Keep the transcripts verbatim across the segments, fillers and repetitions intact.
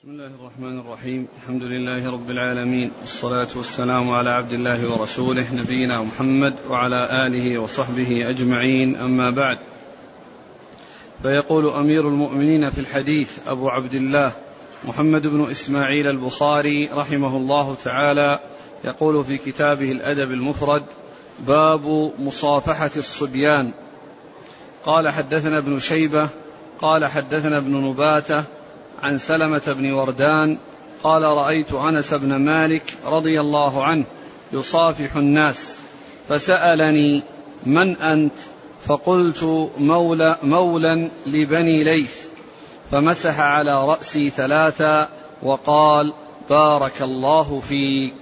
بسم الله الرحمن الرحيم. الحمد لله رب العالمين، والصلاة والسلام على عبد الله ورسوله نبينا محمد وعلى آله وصحبه أجمعين، أما بعد. فيقول أمير المؤمنين في الحديث أبو عبد الله محمد بن إسماعيل البخاري رحمه الله تعالى، يقول في كتابه الأدب المفرد: باب مصافحة الصبيان. قال حدثنا ابن شيبة قال حدثنا ابن نباتة عن سلمة بن وردان قال: رأيت أنس بن مالك رضي الله عنه يصافح الناس، فسألني: من أنت؟ فقلت: مولى مولا لبني ليث، فمسح على رأسي ثلاثا وقال: بارك الله فيك.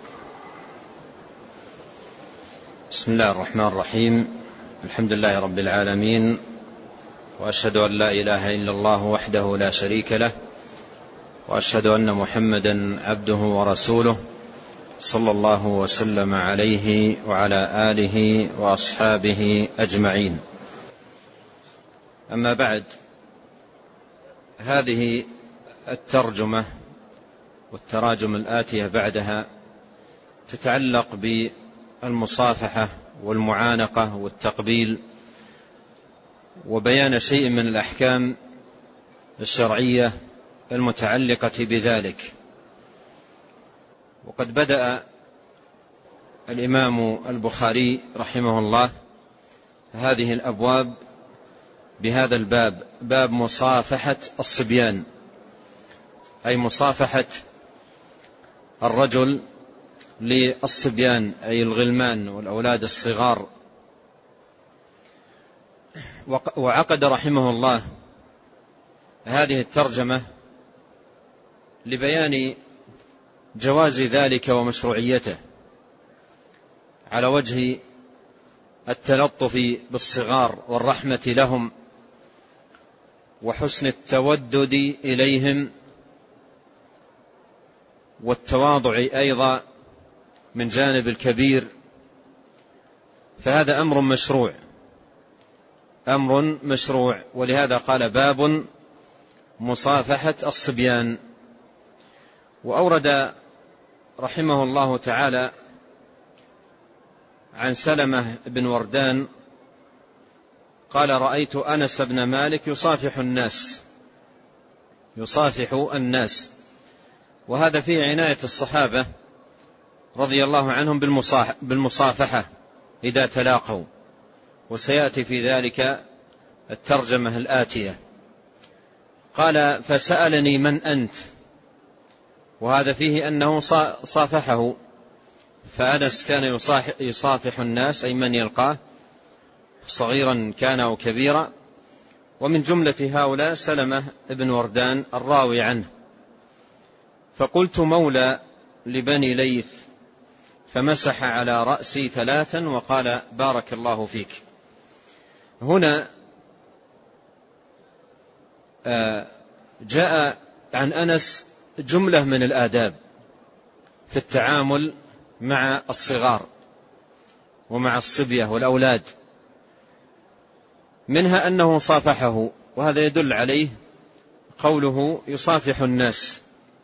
بسم الله الرحمن الرحيم. الحمد لله رب العالمين، وأشهد أن لا إله إلا الله وحده لا شريك له، وأشهد أن محمدا عبده ورسوله، صلى الله وسلم عليه وعلى آله وأصحابه أجمعين. أما بعد، هذه الترجمة والتراجم الآتية بعدها تتعلق بالمصافحة والمعانقة والتقبيل، وبيان شيء من الأحكام الشرعية المتعلقة بذلك. وقد بدأ الإمام البخاري رحمه الله هذه الأبواب بهذا الباب، باب مصافحة الصبيان، أي مصافحة الرجل للصبيان، أي الغلمان والأولاد الصغار. وعقد رحمه الله هذه الترجمة لبيان جواز ذلك ومشروعيته على وجه التلطف بالصغار والرحمة لهم وحسن التودد إليهم والتواضع أيضا من جانب الكبير. فهذا أمر مشروع أمر مشروع ولهذا قال: باب مصافحة الصبيان. وأورد رحمه الله تعالى عن سلمة بن وردان قال: رأيت أنس بن مالك يصافح الناس يصافح الناس وهذا فيه عناية الصحابة رضي الله عنهم بالمصافحة إذا تلاقوا، وسيأتي في ذلك الترجمة الآتية. قال: فسألني: من أنت؟ وهذا فيه أنه صافحه، فأنس كان يصافح الناس، أي من يلقاه صغيرا كان أو كبيرا، ومن جملة هؤلاء سلمة بن وردان الراوي عنه. فقلت: مولى لبني ليث، فمسح على رأسي ثلاثا وقال: بارك الله فيك. هنا جاء عن أنس جملة من الآداب في التعامل مع الصغار ومع الصبية والأولاد، منها أنه صافحه، وهذا يدل عليه قوله يصافح الناس،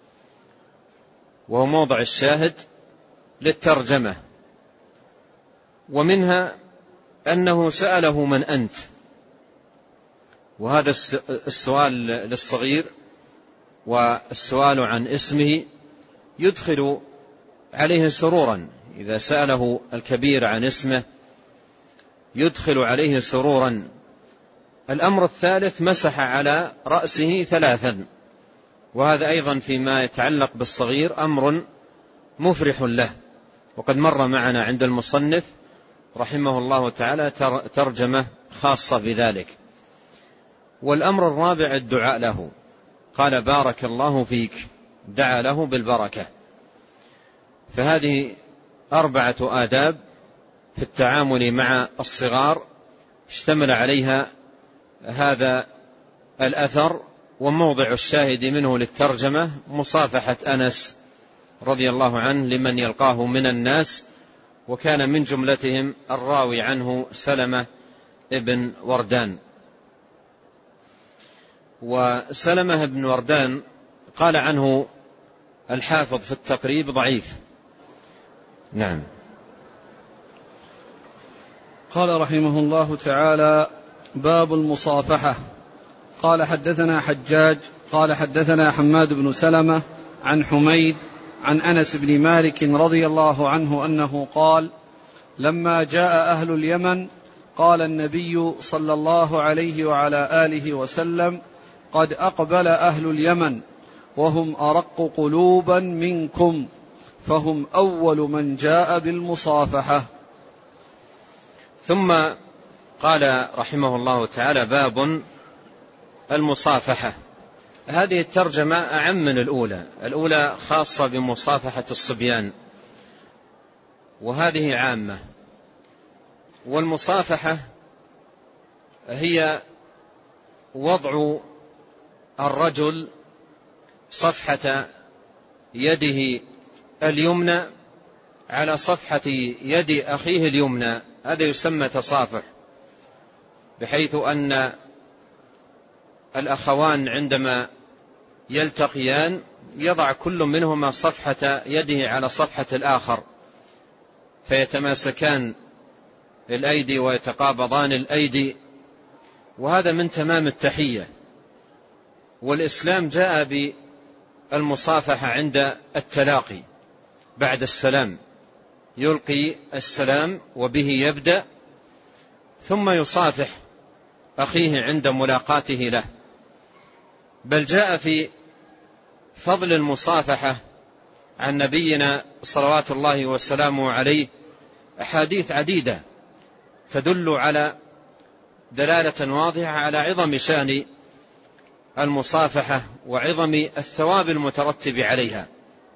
وهو موضع الشاهد للترجمة. ومنها أنه سأله: من أنت؟ وهذا السؤال للصغير والسؤال عن اسمه يدخل عليه سرورا، إذا سأله الكبير عن اسمه يدخل عليه سرورا. الأمر الثالث: مسح على رأسه ثلاثا، وهذا أيضا فيما يتعلق بالصغير أمر مفرح له، وقد مر معنا عند المصنف رحمه الله تعالى ترجمة خاصة بذلك. والأمر الرابع: الدعاء له، قال: بارك الله فيك، دعا له بالبركة. فهذه أربعة آداب في التعامل مع الصغار اشتمل عليها هذا الأثر، وموضع الشاهد منه للترجمة مصافحة أنس رضي الله عنه لمن يلقاه من الناس، وكان من جملتهم الراوي عنه سلمة ابن وردان. وسلمة بن وردان قال عنه الحافظ في التقريب ضعيف. نعم. قال رحمه الله تعالى: باب المصافحة. قال حدثنا حجاج قال حدثنا حماد بن سلمة عن حميد عن أنس بن مالك رضي الله عنه أنه قال: لما جاء أهل اليمن قال النبي صلى الله عليه وعلى آله وسلم: قد أقبل أهل اليمن وهم أرق قلوبا منكم، فهم أول من جاء بالمصافحة. ثم قال رحمه الله تعالى: باب المصافحة. هذه الترجمة أعم من الأولى. الأولى خاصة بمصافحة الصبيان، وهذه عامة. والمصافحة هي وضع الرجل صفحة يده اليمنى على صفحة يد أخيه اليمنى، هذا يسمى تصافح، بحيث أن الأخوان عندما يلتقيان يضع كل منهما صفحة يده على صفحة الآخر، فيتماسكان الأيدي ويتقابضان الأيدي، وهذا من تمام التحية. والإسلام جاء بالمصافحة عند التلاقي بعد السلام، يلقي السلام وبه يبدأ، ثم يصافح أخيه عند ملاقاته له. بل جاء في فضل المصافحة عن نبينا صلوات الله وسلامه عليه أحاديث عديدة تدل على دلالة واضحة على عظم شأن المصافحة وعظم الثواب المترتب عليها.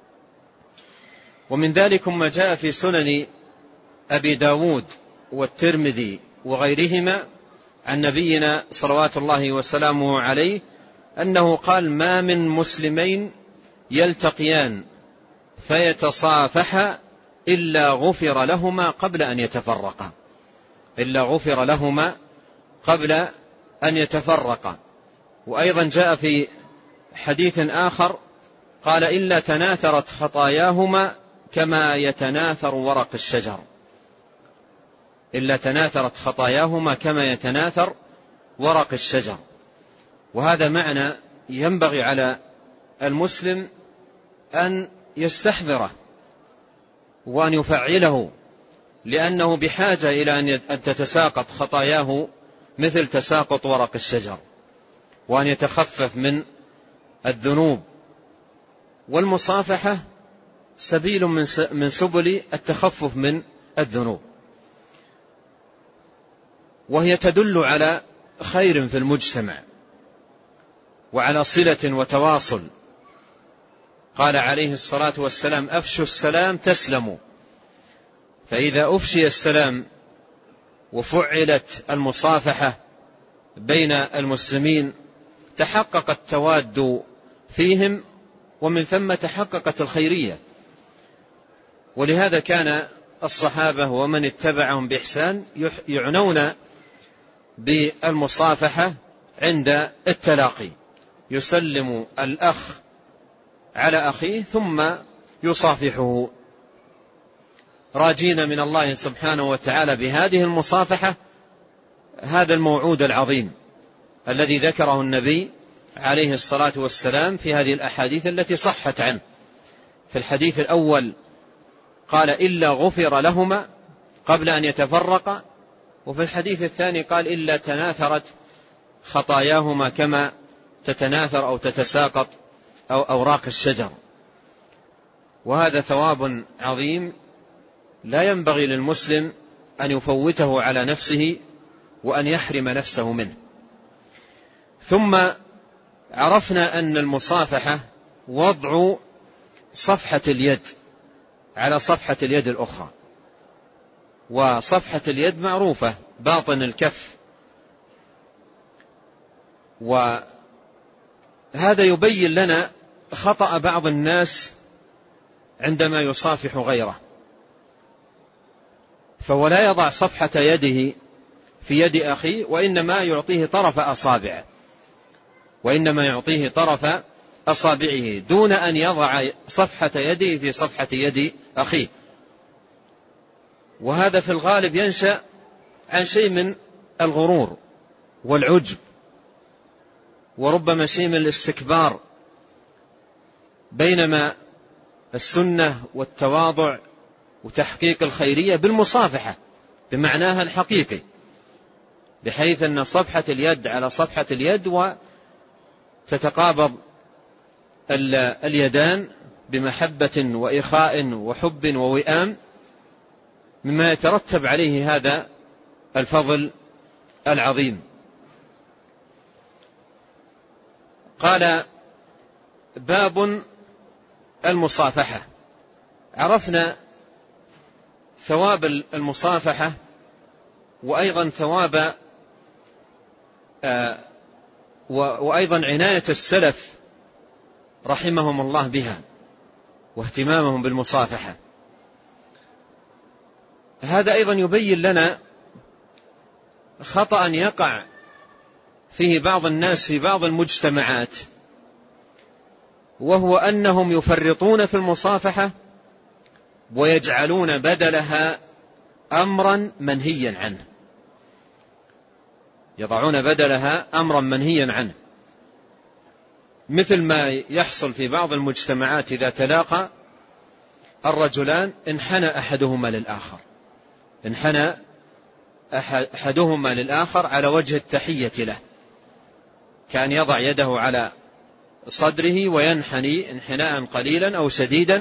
ومن ذلك ما جاء في سنن أبي داود والترمذي وغيرهما عن نبينا صلوات الله وسلامه عليه أنه قال: ما من مسلمين يلتقيان فيتصافحا إلا غفر لهما قبل أن يتفرقا إلا غفر لهما قبل أن يتفرقا. وأيضا جاء في حديث آخر قال: إلا تناثرت خطاياهما كما يتناثر ورق الشجر إلا تناثرت خطاياهما كما يتناثر ورق الشجر. وهذا معنى ينبغي على المسلم أن يستحضره وأن يفعله، لأنه بحاجة إلى أن تتساقط خطاياه مثل تساقط ورق الشجر، وأن يتخفف من الذنوب. والمصافحة سبيل من سبل التخفف من الذنوب، وهي تدل على خير في المجتمع وعلى صلة وتواصل. قال عليه الصلاة والسلام: أفشوا السلام تسلموا. فإذا أفشي السلام وفعلت المصافحة بين المسلمين تحقق التواد فيهم، ومن ثم تحققت الخيرية. ولهذا كان الصحابة ومن اتبعهم بإحسان يعنون بالمصافحة عند التلاقي، يسلم الأخ على أخيه ثم يصافحه، راجين من الله سبحانه وتعالى بهذه المصافحة هذا الموعود العظيم الذي ذكره النبي عليه الصلاة والسلام في هذه الأحاديث التي صحت عنه. في الحديث الأول قال: إلا غفر لهما قبل أن يتفرقا، وفي الحديث الثاني قال: إلا تناثرت خطاياهما كما تتناثر أو تتساقط أو أوراق الشجر. وهذا ثواب عظيم لا ينبغي للمسلم أن يفوته على نفسه وأن يحرم نفسه منه. ثم عرفنا أن المصافحة وضع صفحة اليد على صفحة اليد الأخرى، وصفحة اليد معروفة باطن الكف، وهذا يبين لنا خطأ بعض الناس عندما يصافح غيره، فهو لا يضع صفحة يده في يد أخيه، وإنما يعطيه طرف أصابعه وإنما يعطيه طرف أصابعه دون أن يضع صفحة يده في صفحة يد أخيه. وهذا في الغالب ينشأ عن شيء من الغرور والعجب، وربما شيء من الاستكبار، بينما السنة والتواضع وتحقيق الخيرية بالمصافحة بمعناها الحقيقي، بحيث أن صفحة اليد على صفحة اليد وتتقابض اليدان بمحبة وإخاء وحب ووئام، مما يترتب عليه هذا الفضل العظيم. قال: باب المصافحة. عرفنا ثواب المصافحة وأيضا ثواب آه وأيضا عناية السلف رحمهم الله بها واهتمامهم بالمصافحة. هذا أيضا يبين لنا خطأ يقع فيه بعض الناس في بعض المجتمعات، وهو أنهم يفرطون في المصافحة ويجعلون بدلها أمرا منهيا عنه، يضعون بدلها أمرا منهيا عنه، مثل ما يحصل في بعض المجتمعات إذا تلاقى الرجلان انحنى أحدهما للآخر، انحنى أحدهما للآخر على وجه التحية له، كان يضع يده على صدره وينحني انحناء قليلا أو شديدا.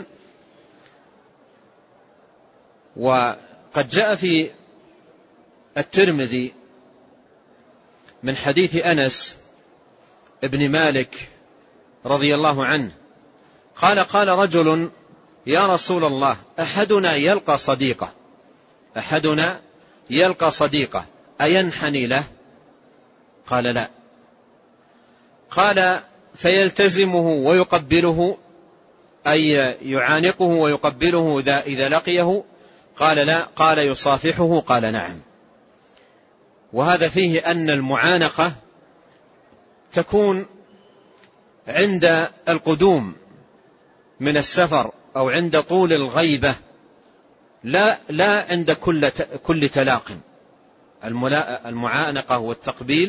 وقد جاء في الترمذي من حديث أنس ابن مالك رضي الله عنه قال: قال رجل: يا رسول الله، أحدنا يلقى صديقه أحدنا يلقى صديقه أينحني له؟ قال: لا. قال: فيلتزمه ويقبله، أي يعانقه ويقبله إذا لقيه؟ قال: لا. قال: يصافحه؟ قال: نعم. وهذا فيه أن المعانقة تكون عند القدوم من السفر أو عند طول الغيبة، لا لا عند كل كل تلاق. المعانقة والتقبيل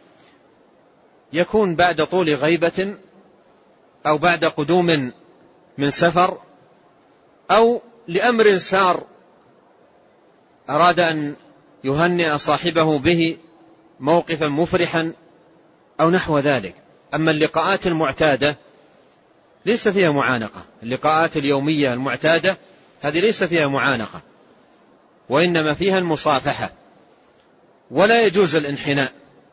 يكون بعد طول غيبة أو بعد قدوم من سفر أو لأمر سار أراد أن يهنئ صاحبه به موقفا مفرحا أو نحو ذلك. أما اللقاءات المعتادة ليس فيها معانقة، اللقاءات اليومية المعتادة هذه ليس فيها معانقة، وإنما فيها المصافحة، ولا يجوز الانحناء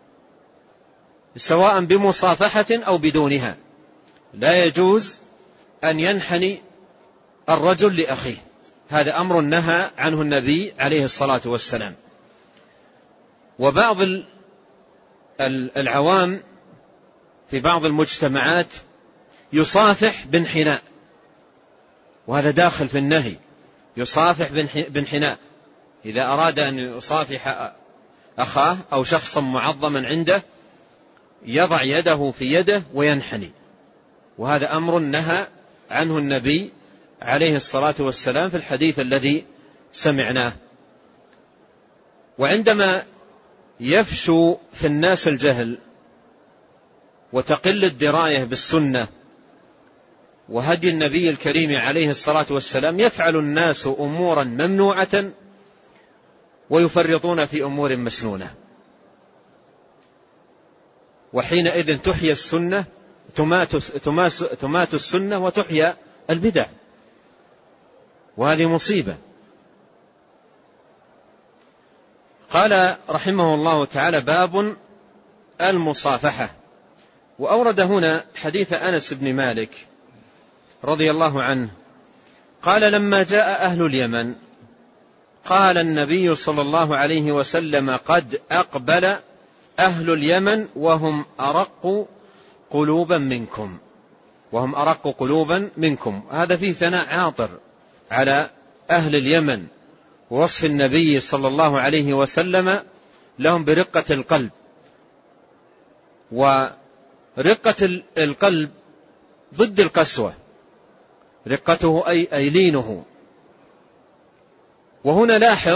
سواء بمصافحة أو بدونها. لا يجوز أن ينحني الرجل لأخيه، هذا أمر نهى عنه النبي عليه الصلاة والسلام. وبعض العوام في بعض المجتمعات يصافح بانحناء، وهذا داخل في النهي، يصافح بانحناء. إذا أراد أن يصافح أخاه أو شخصا معظما عنده يضع يده في يده وينحني، وهذا أمر نهى عنه النبي عليه الصلاة والسلام في الحديث الذي سمعناه. وعندما يفشو في الناس الجهل وتقل الدراية بالسنة وهدي النبي الكريم عليه الصلاة والسلام، يفعل الناس أمورا ممنوعة ويفرطون في أمور مسنونة، وحينئذ تحيى السنة، تمات, تماس تمات السنة وتحيى البدع، وهذه مصيبة. قال رحمه الله تعالى: باب المصافحة. وأورد هنا حديث أنس بن مالك رضي الله عنه قال: لما جاء أهل اليمن قال النبي صلى الله عليه وسلم: قد أقبل أهل اليمن وهم أرق قلوبا منكم وهم أرق قلوبا منكم. هذا فيه ثناء عاطر على أهل اليمن، ووصف النبي صلى الله عليه وسلم لهم برقة القلب. ورقة القلب ضد القسوة، رقته أي, أي لينه. وهنا لاحظ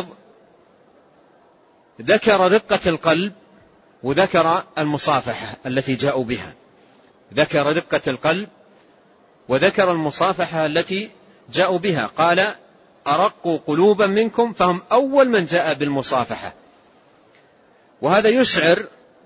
ذكر رقة القلب وذكر المصافحة التي جاءوا بها، ذكر رقة القلب وذكر المصافحة التي جاءوا بها. قال أرقوا قلوبا منكم، فهم أول من جاء بالمصافحة. وهذا يشعر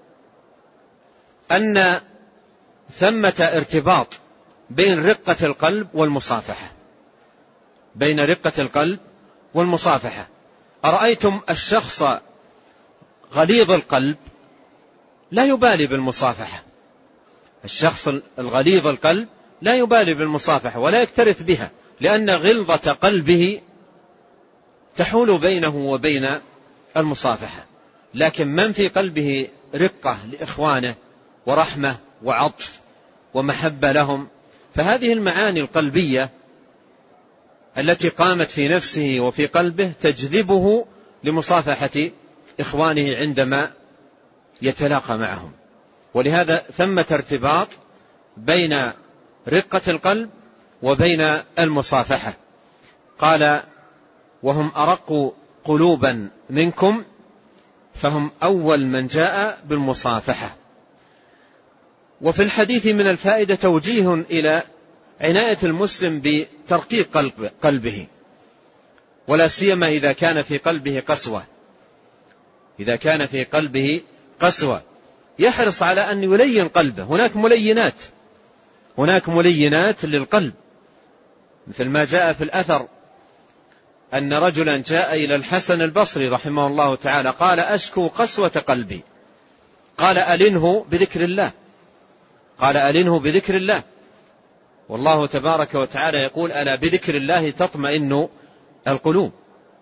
أن ثمة ارتباط بين رقة القلب والمصافحة، بين رقة القلب والمصافحة. أرأيتم الشخص غليظ القلب لا يبالي بالمصافحة، الشخص الغليظ القلب لا يبالي بالمصافحة ولا يكترث بها، لأن غلظة قلبه تحول بينه وبين المصافحة. لكن من في قلبه رقة لإخوانه ورحمة وعطف ومحبة لهم، فهذه المعاني القلبية التي قامت في نفسه وفي قلبه تجذبه لمصافحة إخوانه عندما يتلاقى معهم. ولهذا ثمة ارتباط بين رقة القلب وبين المصافحة. قال وهم أرق قلوبا منكم، فهم أول من جاء بالمصافحة. وفي الحديث من الفائدة توجيه إلى عناية المسلم بترقيق قلب قلبه، ولا سيما إذا كان في قلبه قسوة، إذا كان في قلبه قسوة يحرص على أن يلين قلبه. هناك ملينات، هناك ملينات للقلب، مثل ما جاء في الأثر أن رجلا جاء إلى الحسن البصري رحمه الله تعالى قال أشكو قسوة قلبي، قال ألنه بذكر الله، قال ألنه بذكر الله. والله تبارك وتعالى يقول ألا بذكر الله تطمئن القلوب.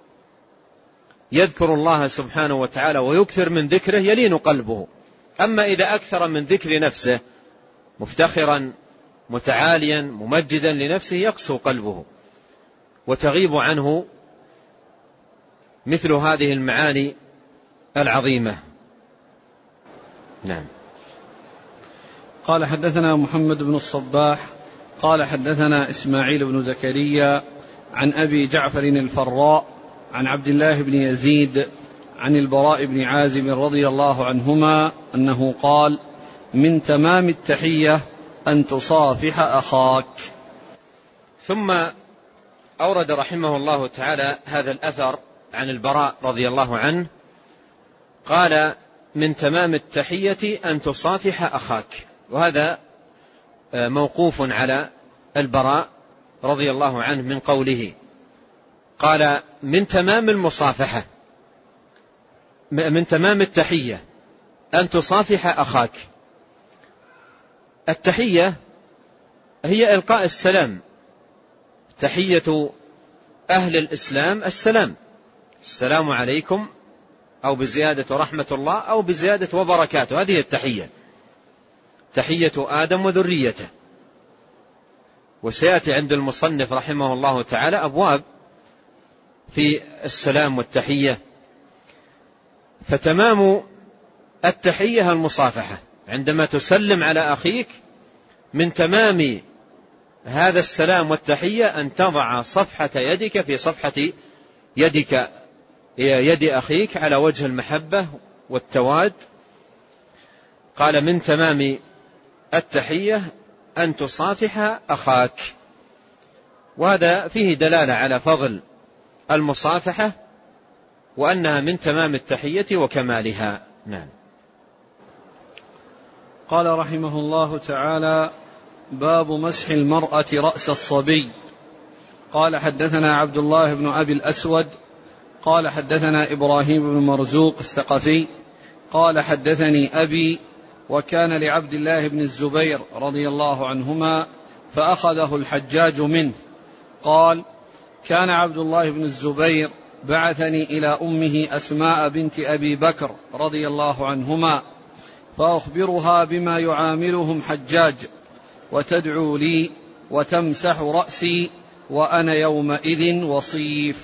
يذكر الله سبحانه وتعالى ويكثر من ذكره يلين قلبه. أما إذا أكثر من ذكر نفسه مفتخرا متعاليا ممجدا لنفسه يقسو قلبه وتغيب عنه مثل هذه المعاني العظيمة. نعم. قال حدثنا محمد بن الصباح قال حدثنا إسماعيل بن زكريا عن أبي جعفر الفراء عن عبد الله بن يزيد عن البراء بن عازب رضي الله عنهما أنه قال من تمام التحية أن تصافح أخاك. ثم أورد رحمه الله تعالى هذا الأثر عن البراء رضي الله عنه قال من تمام التحية أن تصافح أخاك، وهذا موقوف على البراء رضي الله عنه من قوله قال من تمام المصافحة، من تمام التحية أن تصافح أخاك. التحية هي إلقاء السلام، تحية أهل الإسلام السلام، السلام عليكم، أو بزيادة رحمة الله أو بزيادة وبركاته، هذه التحية، تحية آدم وذريته. وسيأتي عند المصنف رحمه الله تعالى أبواب في السلام والتحية. فتمام التحية المصافحة، عندما تسلم على أخيك من تمام هذا السلام والتحية أن تضع صفحة يدك في صفحة يدك يد أخيك على وجه المحبة والتواد. قال من تمام التحية أن تصافح أخاك، وهذا فيه دلالة على فضل المصافحة وأنها من تمام التحية وكمالها. نعم. قال رحمه الله تعالى باب مسح المرأة رأس الصبي. قال حدثنا عبد الله بن أبي الأسود قال حدثنا إبراهيم بن مرزوق الثقفي قال حدثني أبي وكان لعبد الله بن الزبير رضي الله عنهما فأخذه الحجاج منه. قال كان عبد الله بن الزبير بعثني إلى أمه أسماء بنت أبي بكر رضي الله عنهما فأخبرها بما يعاملهم حجاج وتدعو لي وتمسح رأسي وأنا يومئذ وصيف.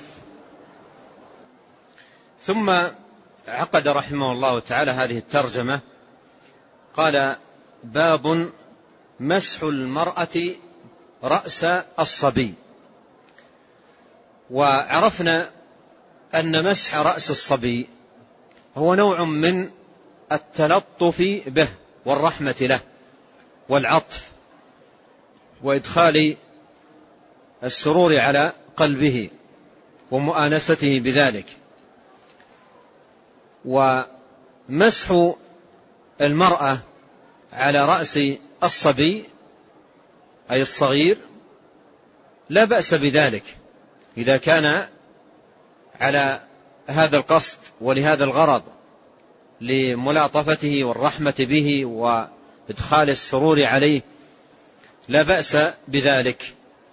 ثم عقد رحمه الله تعالى هذه الترجمة قال باب مسح المرأة رأس الصبي. وعرفنا أن مسح رأس الصبي هو نوع من التلطف به والرحمة له والعطف وإدخال السرور على قلبه ومؤانسته بذلك. ومسح المرأة على رأس الصبي أي الصغير لا بأس بذلك إذا كان على هذا القصد ولهذا الغرض لملاطفته والرحمة به وإدخال السرور عليه لا بأس بذلك.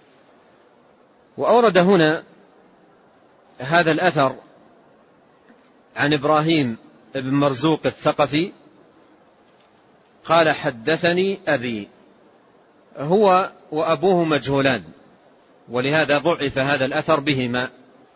وأورد هنا هذا الأثر عن إبراهيم بن مرزوق الثقفي قال حدثني أبي، هو وأبوه مجهولان ولهذا ضعف هذا الأثر بهما.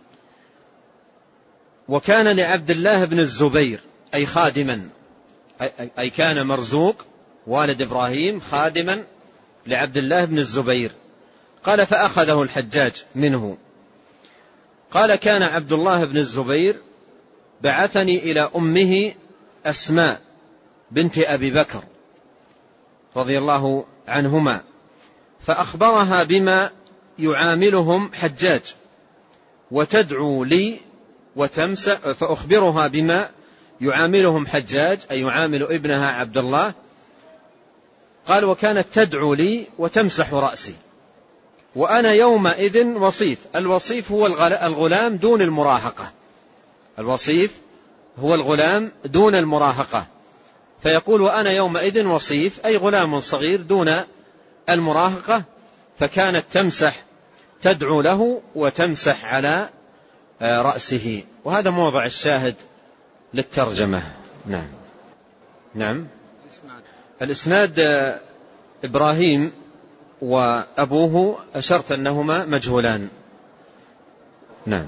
وكان لعبد الله بن الزبير أي خادما، أي كان مرزوق والد إبراهيم خادما لعبد الله بن الزبير. قال فأخذه الحجاج منه. قال كان عبد الله بن الزبير بعثني إلى أمه أسماء بنت أبي بكر رضي الله عنهما فأخبرها بما يعاملهم حجاج وتدعو لي وتمسح، فأخبرها بما يعاملهم حجاج أي يعامل ابنها عبد الله. قال وكانت تدعو لي وتمسح رأسي وأنا يومئذ وصيف. الوصيف هو الغلام دون المراهقة، الوصيف هو الغلام دون المراهقة. فيقول وأنا يومئذ وصيف أي غلام صغير دون المراهقة. فكانت تمسح تدعو له وتمسح على رأسه. وهذا موضع الشاهد للترجمة. نعم نعم الإسناد إبراهيم وأبوه أشرت أنهما مجهولان. نعم.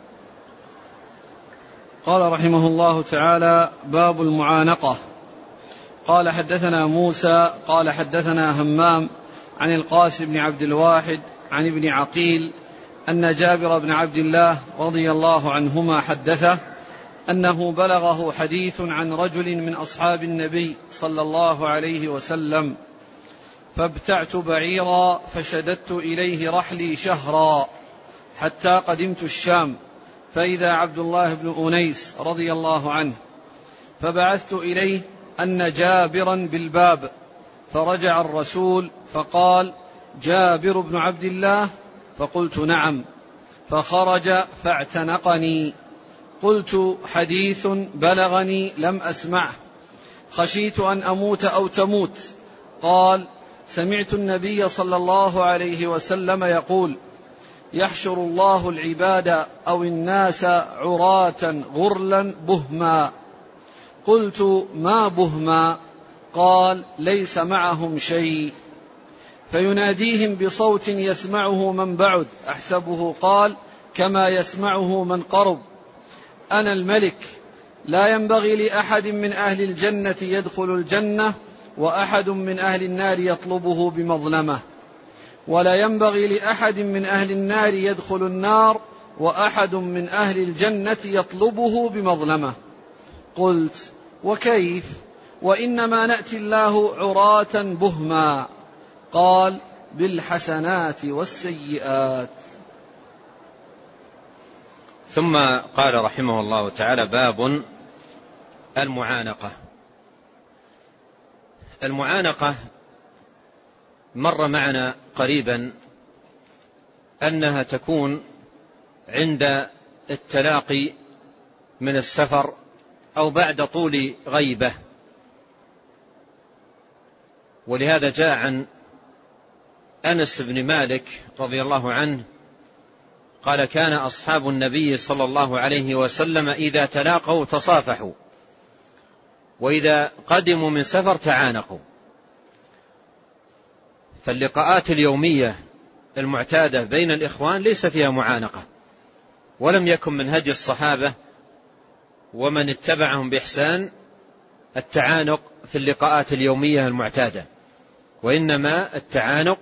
قال رحمه الله تعالى باب المعانقة. قال حدثنا موسى قال حدثنا همام عن القاسم بن عبد الواحد عن ابن عقيل أن جابر بن عبد الله رضي الله عنهما حدثه أنه بلغه حديث عن رجل من أصحاب النبي صلى الله عليه وسلم فابتعت بعيرا فشددت إليه رحلي شهرا حتى قدمت الشام فإذا عبد الله بن أنيس رضي الله عنه فبعثت إليه أن جابرا بالباب فرجع الرسول فقال جابر بن عبد الله؟ فقلت نعم. فخرج فاعتنقني. قلت حديث بلغني لم أسمعه خشيت أن أموت أو تموت. قال سمعت النبي صلى الله عليه وسلم يقول يحشر الله العباد أو الناس عراة غرلا بهما. قلت ما بهما؟ قال ليس معهم شيء فيناديهم بصوت يسمعه من بعد أحسبه قال كما يسمعه من قرب أنا الملك لا ينبغي لأحد من أهل الجنة يدخل الجنة وأحد من أهل النار يطلبه بمظلمة ولا ينبغي لأحد من أهل النار يدخل النار وأحد من أهل الجنة يطلبه بمظلمة. قلت وكيف وإنما نأتي الله عراة بهما؟ قال بالحسنات والسيئات. ثم قال رحمه الله تعالى باب المعانقة. المعانقة مر معنا قريبا أنها تكون عند التلاقي من السفر أو بعد طول غيبة. ولهذا جاء عن أنس بن مالك رضي الله عنه قال كان أصحاب النبي صلى الله عليه وسلم إذا تلاقوا تصافحوا وإذا قدموا من سفر تعانقوا. فاللقاءات اليومية المعتادة بين الإخوان ليس فيها معانقة، ولم يكن من هدي الصحابة ومن اتبعهم بإحسان التعانق في اللقاءات اليومية المعتادة، وإنما التعانق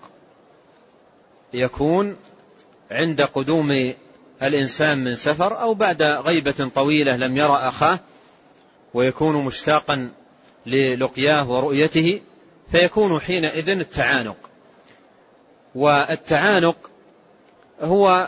يكون عند قدوم الإنسان من سفر أو بعد غيبة طويلة لم يرى أخاه ويكون مشتاقا للقياه ورؤيته، فيكون حينئذ التعانق. والتعانق هو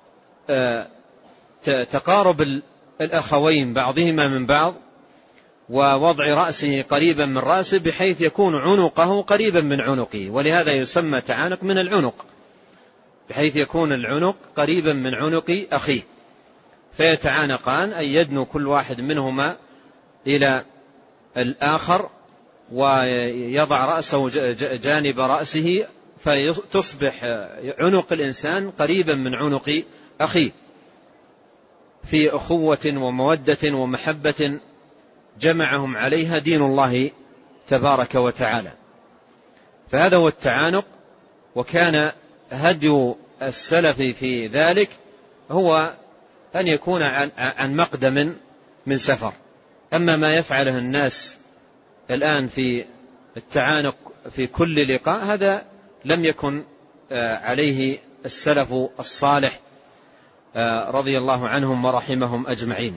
تقارب الأخوين بعضهما من بعض ووضع رأسه قريبا من رأسه بحيث يكون عنقه قريبا من عنقه، ولهذا يسمى تعانق من العنق، بحيث يكون العنق قريبا من عنق أخيه، فيتعانقان أن يدنو كل واحد منهما إلى الآخر ويضع رأسه جانب رأسه، فتصبح عنق الإنسان قريبا من عنق أخيه في أخوة ومودة ومحبة جمعهم عليها دين الله تبارك وتعالى. فهذا هو التعانق. وكان هدي السلف في ذلك هو أن يكون عن مقدم من سفر. أما ما يفعله الناس الآن في التعانق في كل لقاء هذا لم يكن عليه السلف الصالح رضي الله عنهم ورحمهم أجمعين.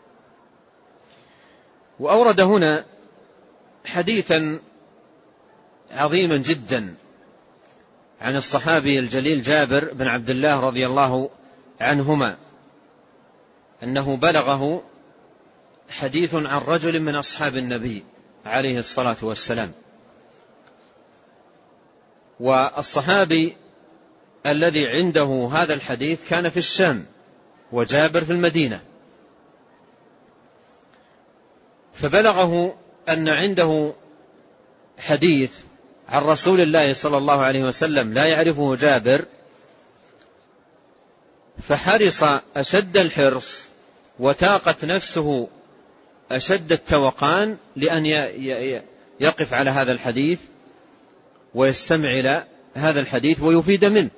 وأورد هنا حديثا عظيما جدا عن الصحابي الجليل جابر بن عبد الله رضي الله عنهما أنه بلغه حديث عن رجل من أصحاب النبي عليه الصلاة والسلام. والصحابي الذي عنده هذا الحديث كان في الشام وجابر في المدينة، فبلغه أن عنده حديث عن رسول الله صلى الله عليه وسلم لا يعرفه جابر، فحرص أشد الحرص وتاقت نفسه أشد التوقان لأن يقف على هذا الحديث ويستمع إلى هذا الحديث ويفيد منه.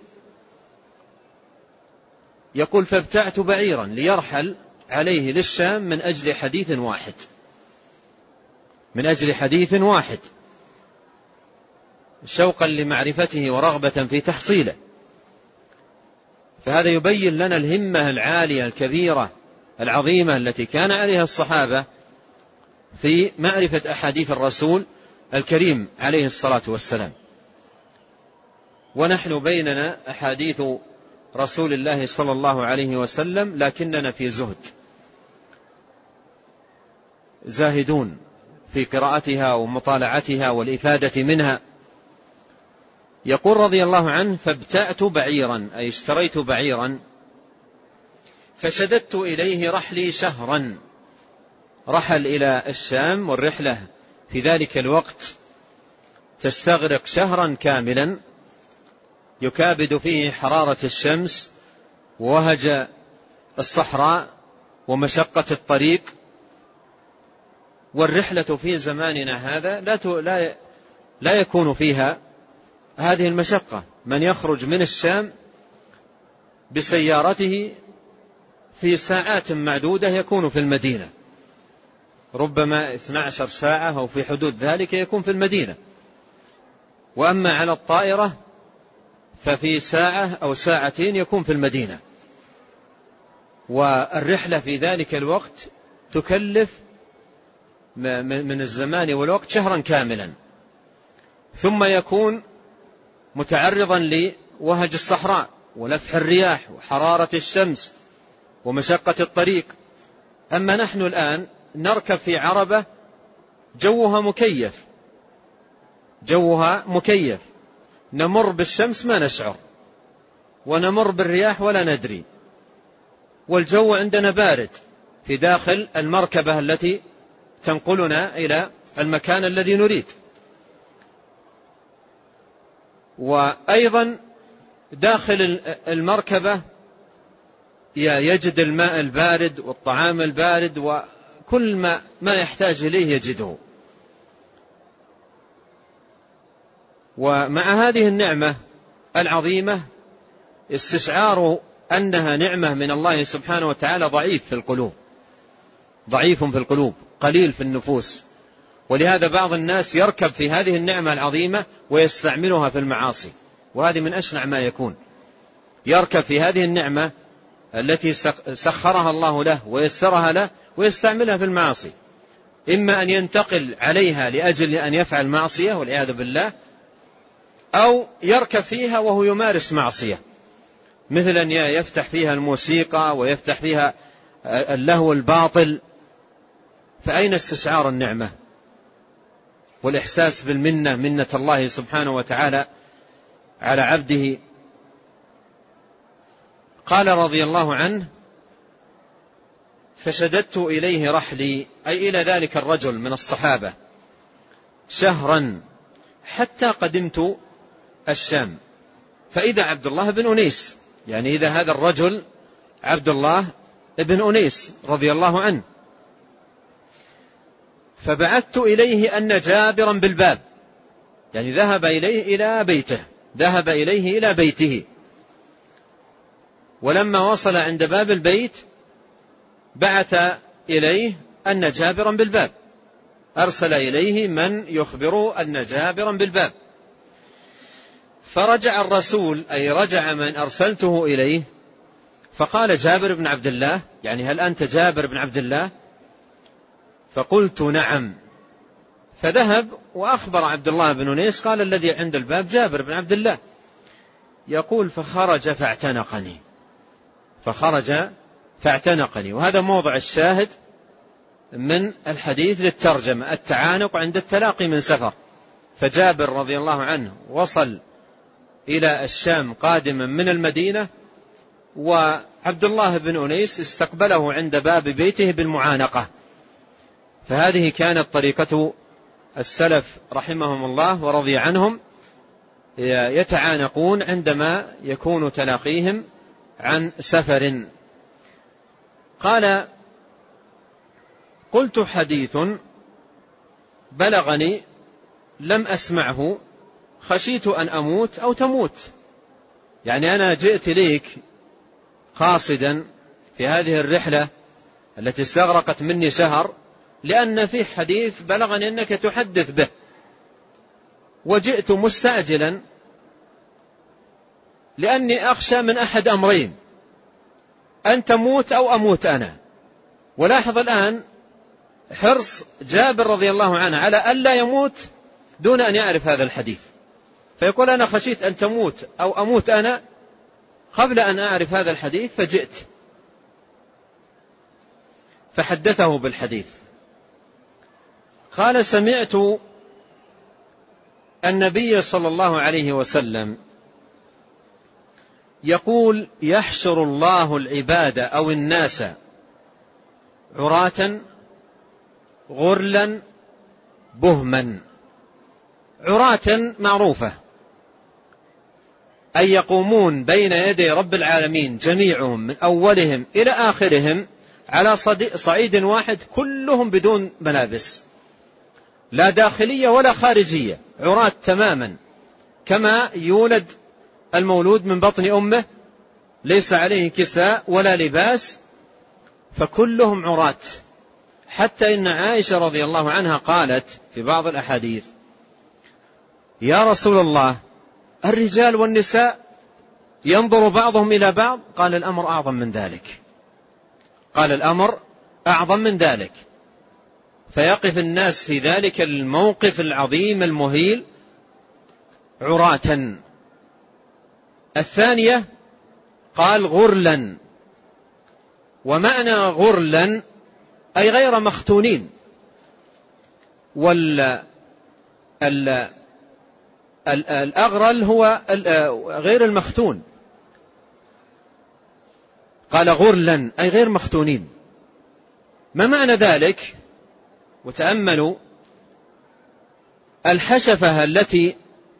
يقول فابتعت بعيرا ليرحل عليه للشام من أجل حديث واحد من أجل حديث واحد شوقا لمعرفته ورغبة في تحصيله. فهذا يبين لنا الهمة العالية الكبيرة العظيمة التي كان عليها الصحابة في معرفة أحاديث الرسول الكريم عليه الصلاة والسلام. ونحن بيننا أحاديث رسول الله صلى الله عليه وسلم لكننا في زهد، زاهدون في قراءتها ومطالعتها والإفادة منها. يقول رضي الله عنه فابتعت بعيرا أي اشتريت بعيرا فشددت إليه رحلي شهرا. رحل إلى الشام والرحلة في ذلك الوقت تستغرق شهرا كاملا يكابد فيه حرارة الشمس ووهج الصحراء ومشقة الطريق. والرحلة في زماننا هذا لا لا لا يكون فيها هذه المشقة. من يخرج من الشام بسيارته في ساعات معدودة يكون في المدينة، ربما اثنتا عشرة ساعة أو في حدود ذلك يكون في المدينة. وأما على الطائرة ففي ساعة أو ساعتين يكون في المدينة. والرحلة في ذلك الوقت تكلف من الزمان والوقت شهرا كاملا، ثم يكون متعرضا لوهج الصحراء ولفح الرياح وحرارة الشمس ومشقة الطريق. أما نحن الآن نركب في عربة جوها مكيف جوها مكيف نمر بالشمس ما نشعر ونمر بالرياح ولا ندري، والجو عندنا بارد في داخل المركبة التي تنقلنا إلى المكان الذي نريد. وأيضا داخل المركبة يجد الماء البارد والطعام البارد وكل ما, ما يحتاج إليه يجده. ومع هذه النعمة العظيمة استشعار أنها نعمة من الله سبحانه وتعالى ضعيف في القلوب ضعيف في القلوب قليل في النفوس. ولهذا بعض الناس يركب في هذه النعمة العظيمة ويستعملها في المعاصي، وهذه من أشنع ما يكون. يركب في هذه النعمة التي سخرها الله له ويسرها له ويستعملها في المعاصي، إما أن ينتقل عليها لأجل أن يفعل معصية والعياذ بالله، أو يركب فيها وهو يمارس معصية، مثل أن يفتح فيها الموسيقى ويفتح فيها اللهو الباطل. فأين استشعار النعمة والإحساس بالمنة، منة الله سبحانه وتعالى على عبده؟ قال رضي الله عنه: فشددت إليه رحلي، أي إلى ذلك الرجل من الصحابة، شهرا حتى قدمت الشام، فإذا عبد الله بن أنيس، يعني إذا هذا الرجل عبد الله بن أنيس رضي الله عنه، فبعثت إليه أن جابرا بالباب، يعني ذهب إليه إلى بيته، ذهب إليه إلى بيته، ولما وصل عند باب البيت بعث إليه أن جابرا بالباب، أرسل إليه من يخبره أن جابرا بالباب. فرجع الرسول، أي رجع من أرسلته إليه، فقال: جابر بن عبد الله، يعني هل أنت جابر بن عبد الله؟ فقلت: نعم. فذهب وأخبر عبد الله بن أنيس، قال: الذي عند الباب جابر بن عبد الله. يقول: فخرج فاعتنقني، فخرج فاعتنقني. وهذا موضع الشاهد من الحديث للترجمة، التعانق عند التلاقي من سفر. فجابر رضي الله عنه وصل إلى الشام قادما من المدينة، وعبد الله بن أنيس استقبله عند باب بيته بالمعانقة. فهذه كانت طريقة السلف رحمهم الله ورضي عنهم، يتعانقون عندما يكون تلاقيهم عن سفر. قال: قلت: حديث بلغني لم أسمعه، خشيت أن أموت أو تموت. يعني أنا جئت ليك قاصدا في هذه الرحلة التي استغرقت مني شهر، لأن في حديث بلغني أنك تحدث به، وجئت مستعجلا لأني أخشى من أحد أمرين: أن تموت أو أموت أنا. ولاحظ الآن حرص جابر رضي الله عنه على ألا يموت دون أن يعرف هذا الحديث، فيقول: أنا خشيت أن تموت أو أموت أنا قبل أن أعرف هذا الحديث، فجئت. فحدثه بالحديث. قال: سمعت النبي صلى الله عليه وسلم يقول: يحشر الله العباد أو الناس عراة غرلا بهما. عراة معروفة، أي يقومون بين يدي رب العالمين جميعهم من أولهم إلى آخرهم على صعيد واحد، كلهم بدون ملابس، لا داخلية ولا خارجية، عراة تماما، كما يولد المولود من بطن أمه ليس عليه كساء ولا لباس، فكلهم عراة. حتى إن عائشة رضي الله عنها قالت في بعض الأحاديث: يا رسول الله، الرجال والنساء ينظر بعضهم إلى بعض؟ قال: الأمر أعظم من ذلك، قال: الأمر أعظم من ذلك. فيقف الناس في ذلك الموقف العظيم المهيل عراة. الثانية قال: غرلا، ومعنى غرلا أي غير مختونين، وال ال الأغرل هو غير المختون. قال: غرلا أي غير مختونين. ما معنى ذلك؟ وتأملوا الحشفة التي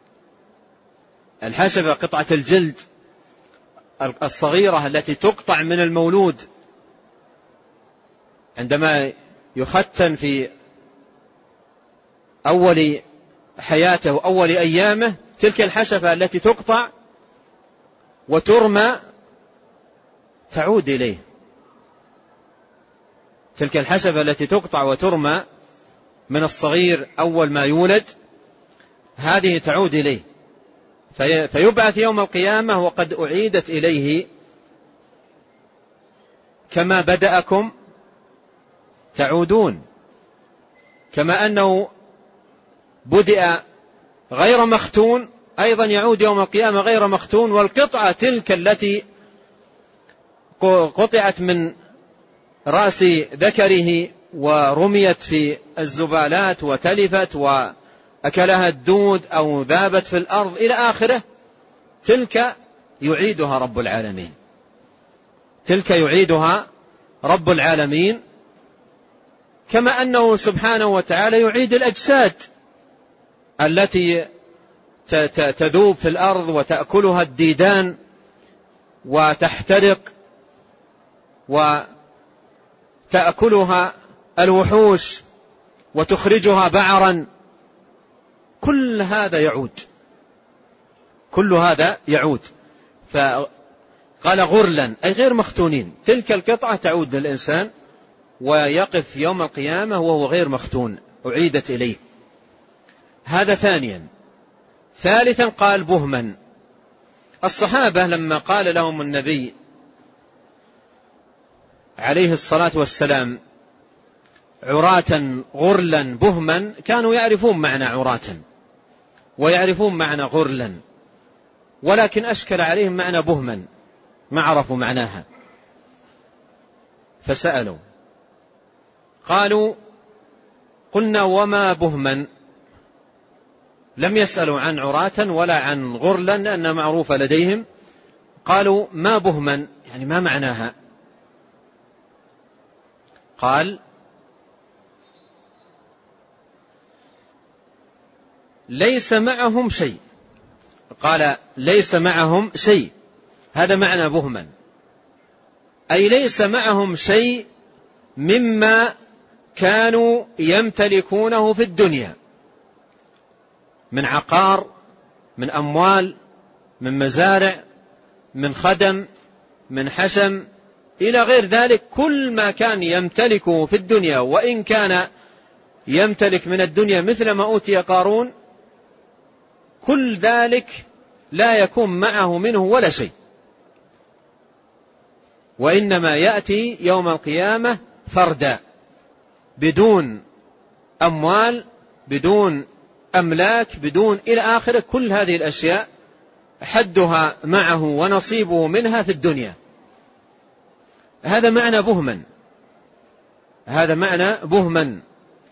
الحشفة قطعة الجلد الصغيرة التي تقطع من المولود عندما يختن في أول حياته أول أيامه، تلك الحشفة التي تقطع وترمى تعود إليه، تلك الحشفة التي تقطع وترمى من الصغير أول ما يولد هذه تعود إليه، فيبعث يوم القيامة وقد أعيدت إليه كما بدأكم تعودون، كما أنه بدأ غير مختون أيضا يعود يوم القيامة غير مختون. والقطعة تلك التي قطعت من رأس ذكره ورميت في الزبالات وتلفت وأكلها الدود أو ذابت في الأرض إلى آخره، تلك يعيدها رب العالمين، تلك يعيدها رب العالمين، كما أنه سبحانه وتعالى يعيد الأجساد التي تذوب في الأرض وتأكلها الديدان وتحترق وتأكلها الوحوش وتخرجها بعرا. كل هذا يعود، كل هذا يعود. فقال غرلا أي غير مختونين، تلك القطعة تعود للإنسان ويقف يوم القيامة وهو غير مختون، أعيدت إليه. هذا ثانيا. ثالثا قال بهما. الصحابة لما قال لهم النبي عليه الصلاة والسلام عراة غرلا بهما كانوا يعرفون معنى عراة ويعرفون معنى غرلا، ولكن أشكل عليهم معنى بهما، ما عرفوا معناها، فسألوا قالوا قلنا وما بهما، لم يسألوا عن عراة ولا عن غرلا لأنها معروفة لديهم. قالوا ما بهما يعني ما معناها؟ قال ليس معهم شيء. قال ليس معهم شيء، هذا معنى بهما، أي ليس معهم شيء مما كانوا يمتلكونه في الدنيا من عقار، من أموال، من مزارع، من خدم، من حشم إلى غير ذلك. كل ما كان يمتلكه في الدنيا، وإن كان يمتلك من الدنيا مثل ما أوتي قارون، كل ذلك لا يكون معه منه ولا شيء، وإنما يأتي يوم القيامة فردا بدون أموال، بدون أملاك، بدون إلى آخره. كل هذه الأشياء حدها معه ونصيبه منها في الدنيا. هذا معنى بهما، هذا معنى بهما.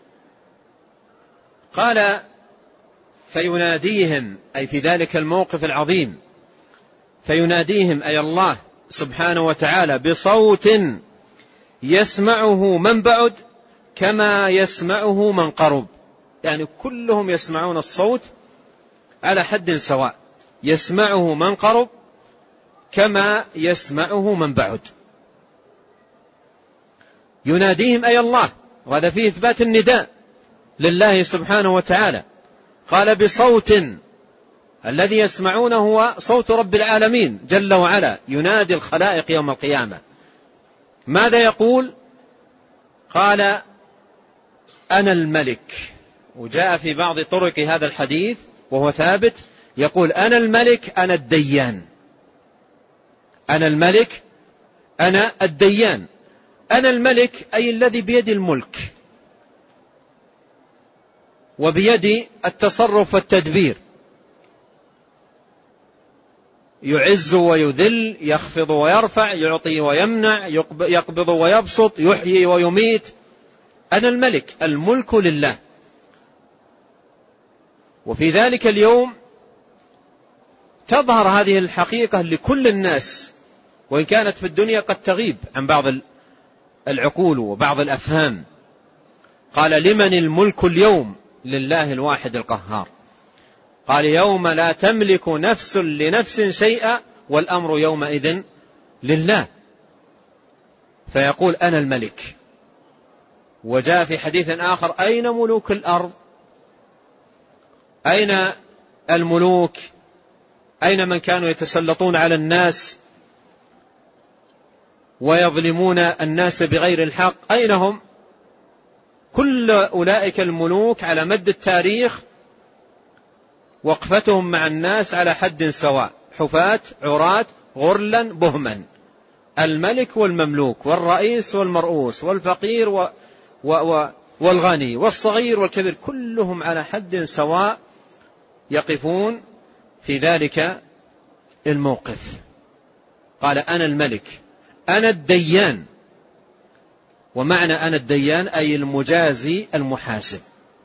قال فيناديهم أي في ذلك الموقف العظيم، فيناديهم أي الله سبحانه وتعالى بصوت يسمعه من بعد كما يسمعه من قرب، يعني كلهم يسمعون الصوت على حد سواء، يسمعه من قرب كما يسمعه من بعد. يناديهم أي الله، وهذا فيه إثبات النداء لله سبحانه وتعالى. قال بصوت، الذي يسمعونه هو صوت رب العالمين جل وعلا، ينادي الخلائق يوم القيامة. ماذا يقول؟ قال أنا الملك. وجاء في بعض طرق هذا الحديث وهو ثابت، يقول أنا الملك أنا الديان، أنا الملك أنا الديان. أنا الملك أي الذي بيد الملك وبيد التصرف والتدبير، يعز ويذل، يخفض ويرفع، يعطي ويمنع، يقبض ويبسط، يحيي ويميت. أنا الملك، الملك لله. وفي ذلك اليوم تظهر هذه الحقيقة لكل الناس، وإن كانت في الدنيا قد تغيب عن بعض العقول وبعض الأفهام. قال لمن الملك اليوم؟ لله الواحد القهار. قال يوم لا تملك نفس لنفس شيئا والأمر يومئذ لله. فيقول أنا الملك. وجاء في حديث آخر أين ملوك الأرض؟ أين الملوك؟ أين من كانوا يتسلطون على الناس ويظلمون الناس بغير الحق؟ أين هم؟ كل أولئك الملوك على مد التاريخ وقفتهم مع الناس على حد سواء، حفاة عراة غرلا بهما، الملك والمملوك والرئيس والمرؤوس والفقير و و و والغني والصغير والكبير، كلهم على حد سواء يقفون في ذلك الموقف. قال أنا الملك أنا الديان، ومعنى أنا الديان أي المجازي المحاسب،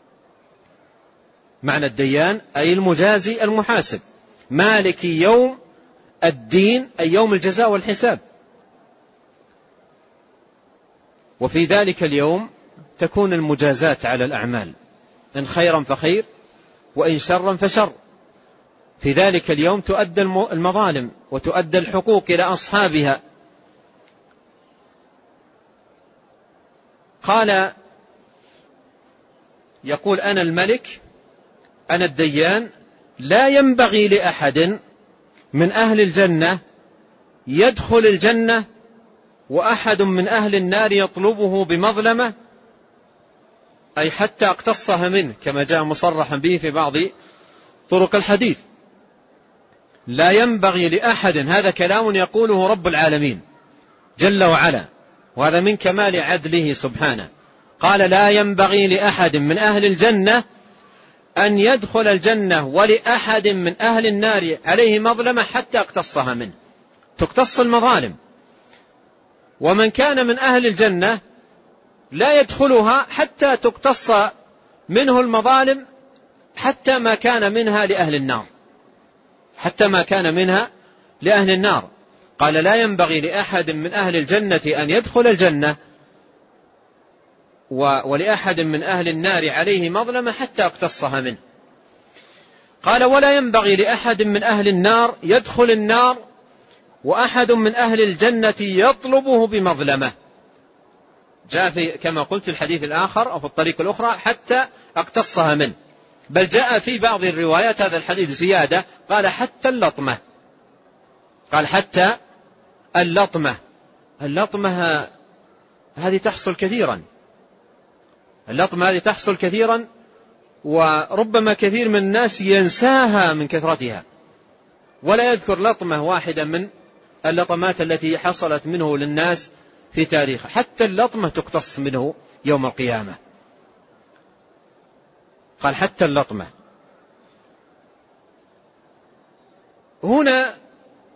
معنى الديان أي المجازي المحاسب، مالك يوم الدين أي يوم الجزاء والحساب. وفي ذلك اليوم تكون المجازاة على الأعمال، إن خيرا فخير وإن شرا فشر. في ذلك اليوم تؤدى المظالم وتؤدى الحقوق إلى أصحابها. قال يقول أنا الملك أنا الديان، لا ينبغي لأحد من أهل الجنة يدخل الجنة وأحد من أهل النار يطلبه بمظلمة، أي حتى اقتصها منه، كما جاء مصرحا به في بعض طرق الحديث. لا ينبغي لأحد، هذا كلام يقوله رب العالمين جل وعلا، وهذا من كمال عدله سبحانه. قال لا ينبغي لأحد من أهل الجنة أن يدخل الجنة ولأحد من أهل النار عليه مظلمة حتى اقتصها منه، تقتص المظالم. ومن كان من أهل الجنة لا يدخلها حتى تقتص منه المظالم، حتى ما كان منها لأهل النار، حتى ما كان منها لأهل النار. قال لا ينبغي لأحد من أهل الجنة أن يدخل الجنة ولأحد من أهل النار عليه مظلمة حتى اقتصها منه. قال ولا ينبغي لأحد من أهل النار يدخل النار وأحد من أهل الجنة يطلبه بمظلمة. جاء في كما قلت في الحديث الآخر أو في الطريق الأخرى حتى اقتصها منه، بل جاء في بعض الروايات هذا الحديث زيادة، قال حتى اللطمة، قال حتى اللطمة. اللطمة هذه تحصل كثيرا، اللطمة هذه تحصل كثيرا، وربما كثير من الناس ينساها من كثرتها ولا يذكر لطمة واحدة من اللطمات التي حصلت منه للناس في تاريخه. حتى اللطمة تقتص منه يوم القيامة، قال حتى اللطمة. هنا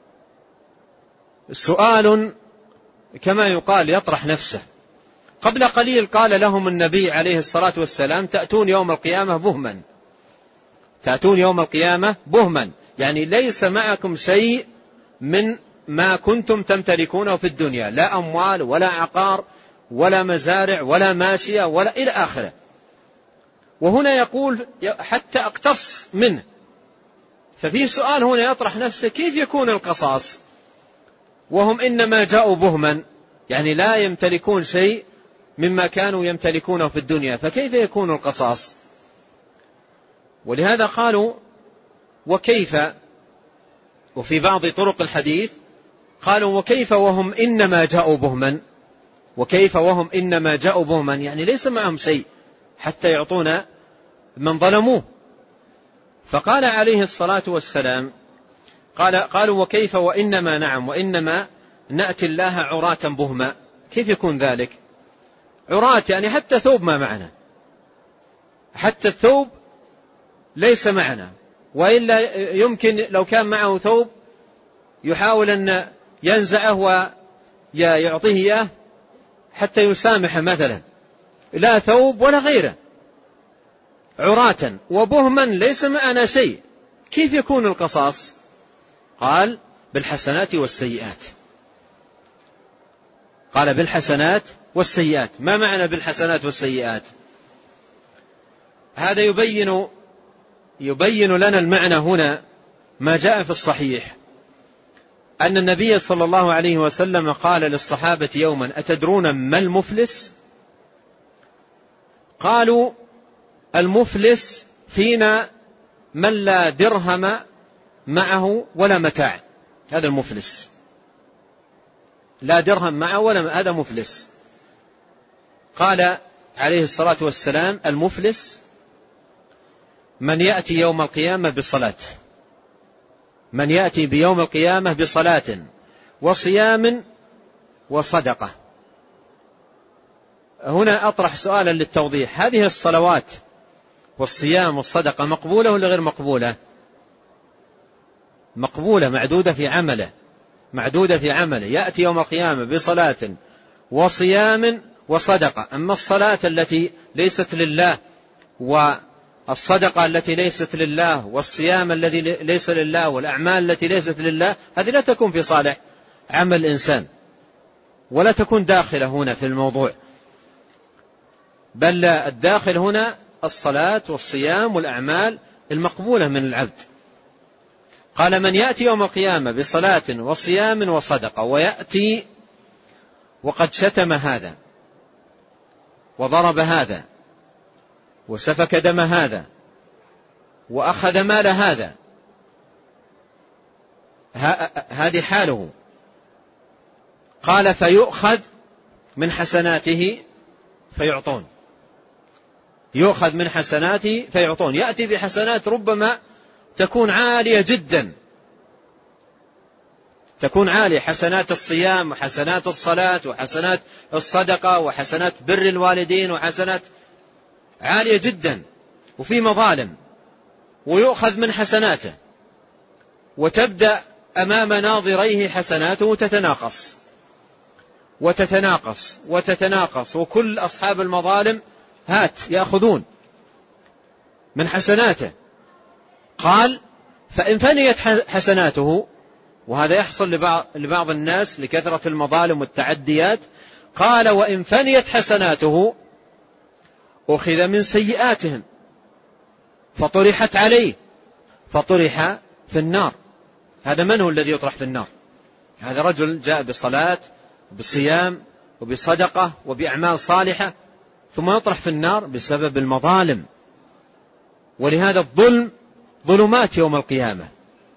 سؤال كما يقال يطرح نفسه. قبل قليل قال لهم النبي عليه الصلاة والسلام تأتون يوم القيامة بهما، تأتون يوم القيامة بهما، يعني ليس معكم شيء من ما كنتم تمتلكونه في الدنيا، لا أموال ولا عقار ولا مزارع ولا ماشية ولا إلى آخره. وهنا يقول حتى أقتص منه. ففي سؤال هنا يطرح نفسه، كيف يكون القصاص وهم إنما جاءوا بهما، يعني لا يمتلكون شيء مما كانوا يمتلكونه في الدنيا، فكيف يكون القصاص؟ ولهذا قالوا وكيف، وفي بعض طرق الحديث قالوا وكيف وهم إنما جاءوا بهما، وكيف وهم إنما جاءوا بهما، يعني ليس معهم شيء حتى يعطون من ظلموه. فقال عليه الصلاة والسلام قال قالوا وكيف وإنما نعم وإنما نأتي الله عراة بهما. كيف يكون ذلك؟ عراة يعني حتى ثوب ما معنا، حتى الثوب ليس معنا، وإلا يمكن لو كان معه ثوب يحاول أن ينزعه ويعطيه إياه حتى يسامح مثلا، لا ثوب ولا غيره، عراة وبهما ليس معنا شيء. كيف يكون القصاص؟ قال بالحسنات والسيئات، قال بالحسنات والسيئات. ما معنى بالحسنات والسيئات؟ هذا يبين يبين لنا المعنى هنا ما جاء في الصحيح أن النبي صلى الله عليه وسلم قال للصحابة يوما أتدرون ما المفلس؟ قالوا المفلس فينا من لا درهم معه ولا متاع، هذا المفلس، لا درهم معه ولا، هذا مفلس. قال عليه الصلاة والسلام: المفلس من يأتي يوم القيامة بصلاة، من يأتي بيوم القيامة بصلاة وصيام وصدقة. هنا أطرح سؤالا للتوضيح: هذه الصلوات والصيام والصدقة مقبولة ولا غير مقبولة؟ مقبولة، معدودة في عمله، معدودة في عمله، يأتي يوم القيامة بصلاة وصيام وصدقة. أما الصلاة التي ليست لله والصدقة التي ليست لله والصيام الذي ليس لله والأعمال التي ليست لله، هذه لا تكون في صالح عمل الإنسان ولا تكون داخلة هنا في الموضوع، بل الداخل هنا الصلاة والصيام والأعمال المقبولة من العبد. قال: من يأتي يوم القيامة بصلاة وصيام وصدقة، ويأتي وقد شتم هذا وضرب هذا وسفك دم هذا وأخذ مال هذا، هذه حاله. قال: فيؤخذ من حسناته فيعطون، يؤخذ من حسناته فيعطون. يأتي بحسنات ربما تكون عالية جدا، تكون عالية، حسنات الصيام وحسنات الصلاة وحسنات الصدقة وحسنات بر الوالدين وحسنات عالية جدا، وفي مظالم، ويؤخذ من حسناته، وتبدأ أمام ناظريه حسناته تتناقص وتتناقص وتتناقص، وكل أصحاب المظالم هات يأخذون من حسناته. قال: فإن فنيت حسناته، وهذا يحصل لبعض الناس لكثرة المظالم والتعديات، قال: وإن فنيت حسناته أخذ من سيئاتهم فطرحت عليه فطرح في النار. هذا من هو الذي يطرح في النار؟ هذا رجل جاء بصلاة وبصيام وبصدقة وبأعمال صالحة، ثم يطرح في النار بسبب المظالم. ولهذا الظلم ظلمات يوم القيامة،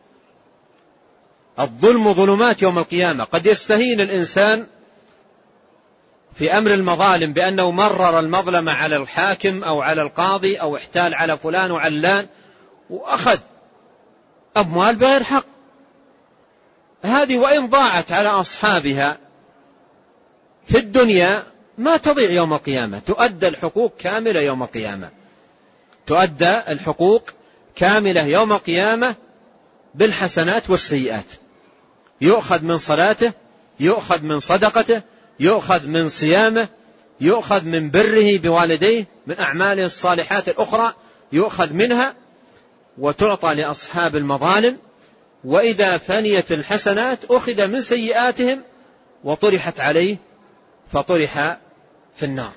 الظلم ظلمات يوم القيامة. قد يستهين الإنسان في أمر المظالم بأنه مرر المظلمة على الحاكم أو على القاضي أو احتال على فلان وعلان وأخذ أموال بغير حق، هذه وإن ضاعت على أصحابها في الدنيا ما تضيع يوم القيامة، تؤدى الحقوق كاملة يوم القيامة، تؤدى الحقوق كاملة يوم القيامة بالحسنات والسيئات. يؤخذ من صلاته، يؤخذ من صدقته، يؤخذ من صيامه، يؤخذ من بره بوالديه، من أعماله الصالحات الأخرى يؤخذ منها وتعطى لأصحاب المظالم. وإذا فنيت الحسنات أخذ من سيئاتهم وطرحت عليه فطرح في النار.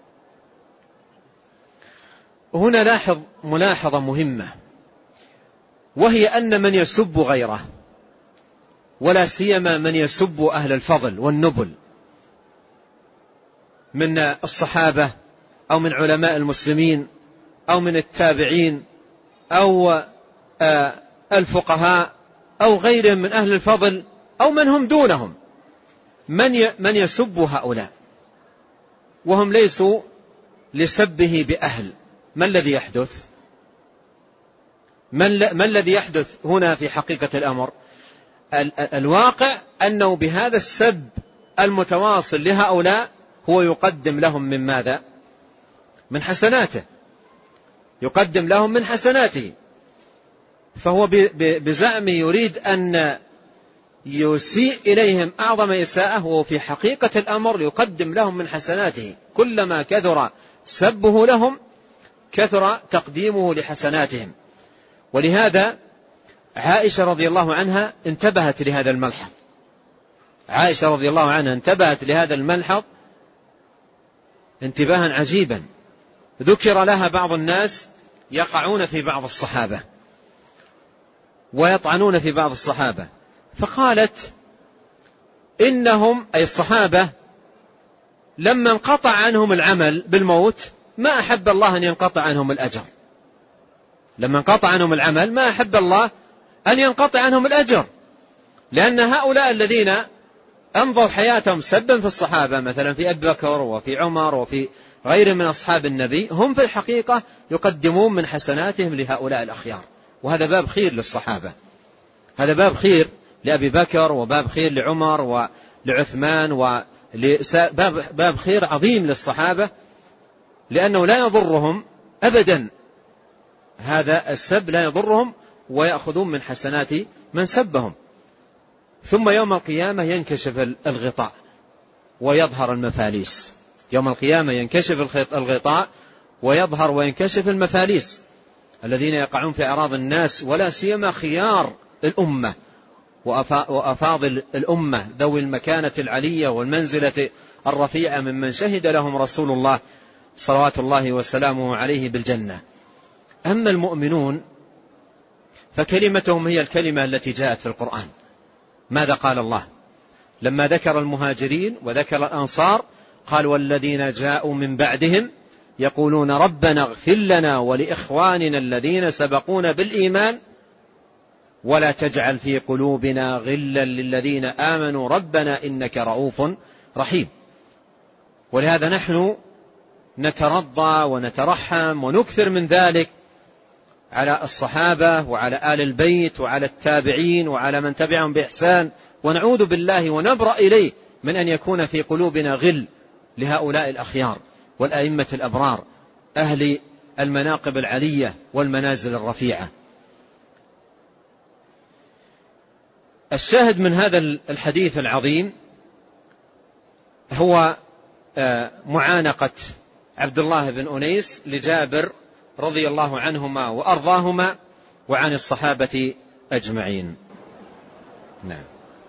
هنا لاحظ ملاحظة مهمة، وهي أن من يسب غيره، ولا سيما من يسب أهل الفضل والنبل من الصحابة أو من علماء المسلمين أو من التابعين أو الفقهاء أو غيرهم من أهل الفضل أو من هم دونهم، من من يسب هؤلاء وهم ليسوا لسبه بأهل، ما الذي يحدث؟ ما الذي يحدث هنا في حقيقة الأمر؟ الواقع أنه بهذا السب المتواصل لهؤلاء هو يقدم لهم من ماذا؟ من حسناته، يقدم لهم من حسناته. فهو بزعمه يريد أن يسيء إليهم أعظم إساءة، وفي حقيقة الأمر يقدم لهم من حسناته. كلما كثر سبه لهم كثر تقديمه لحسناتهم. ولهذا عائشة رضي الله عنها انتبهت لهذا الملحظ، عائشة رضي الله عنها انتبهت لهذا الملحظ انتباها عجيبا. ذكر لها بعض الناس يقعون في بعض الصحابة ويطعنون في بعض الصحابة، فقالت إنهم أي الصحابة لما انقطع عنهم العمل بالموت ما أحب الله أن ينقطع عنهم الأجر، لما انقطع عنهم العمل ما أحب الله أن ينقطع عنهم الأجر، لأن هؤلاء الذين أمضوا حياتهم سبا في الصحابة، مثلا في أبي بكر وفي عمر وفي غير من أصحاب النبي هم في الحقيقة يقدمون من حسناتهم لهؤلاء الأخيار. وهذا باب خير للصحابة، هذا باب خير لأبي بكر، وباب خير لعمر ولعثمان، وباب باب خير عظيم للصحابة، لأنه لا يضرهم أبدا هذا السب، لا يضرهم، ويأخذون من حسنات من سبهم. ثم يوم القيامة ينكشف الغطاء ويظهر المفاليس، يوم القيامة ينكشف الغطاء ويظهر وينكشف المفاليس الذين يقعون في أعراض الناس، ولا سيما خيار الأمة وأفاضل الأمة ذوي المكانة العلية والمنزلة الرفيعة ممن شهد لهم رسول الله صلوات الله وسلامه عليه بالجنة. أما المؤمنون فكلمتهم هي الكلمة التي جاءت في القرآن. ماذا قال الله لما ذكر المهاجرين وذكر الأنصار؟ قال والذين جاءوا من بعدهم يقولون ربنا اغفر لنا ولإخواننا الذين سبقونا بالإيمان ولا تجعل في قلوبنا غلا للذين آمنوا ربنا إنك رؤوف رحيم. ولهذا نحن نترضى ونترحم ونكثر من ذلك على الصحابة وعلى آل البيت وعلى التابعين وعلى من تبعهم بإحسان، ونعوذ بالله ونبرأ إليه من أن يكون في قلوبنا غل لهؤلاء الأخيار والأئمة الأبرار أهل المناقب العلية والمنازل الرفيعة. الشاهد من هذا الحديث العظيم هو معانقة عبد الله بن أنيس لجابر رضي الله عنهما وأرضاهما وعن الصحابة أجمعين. نعم.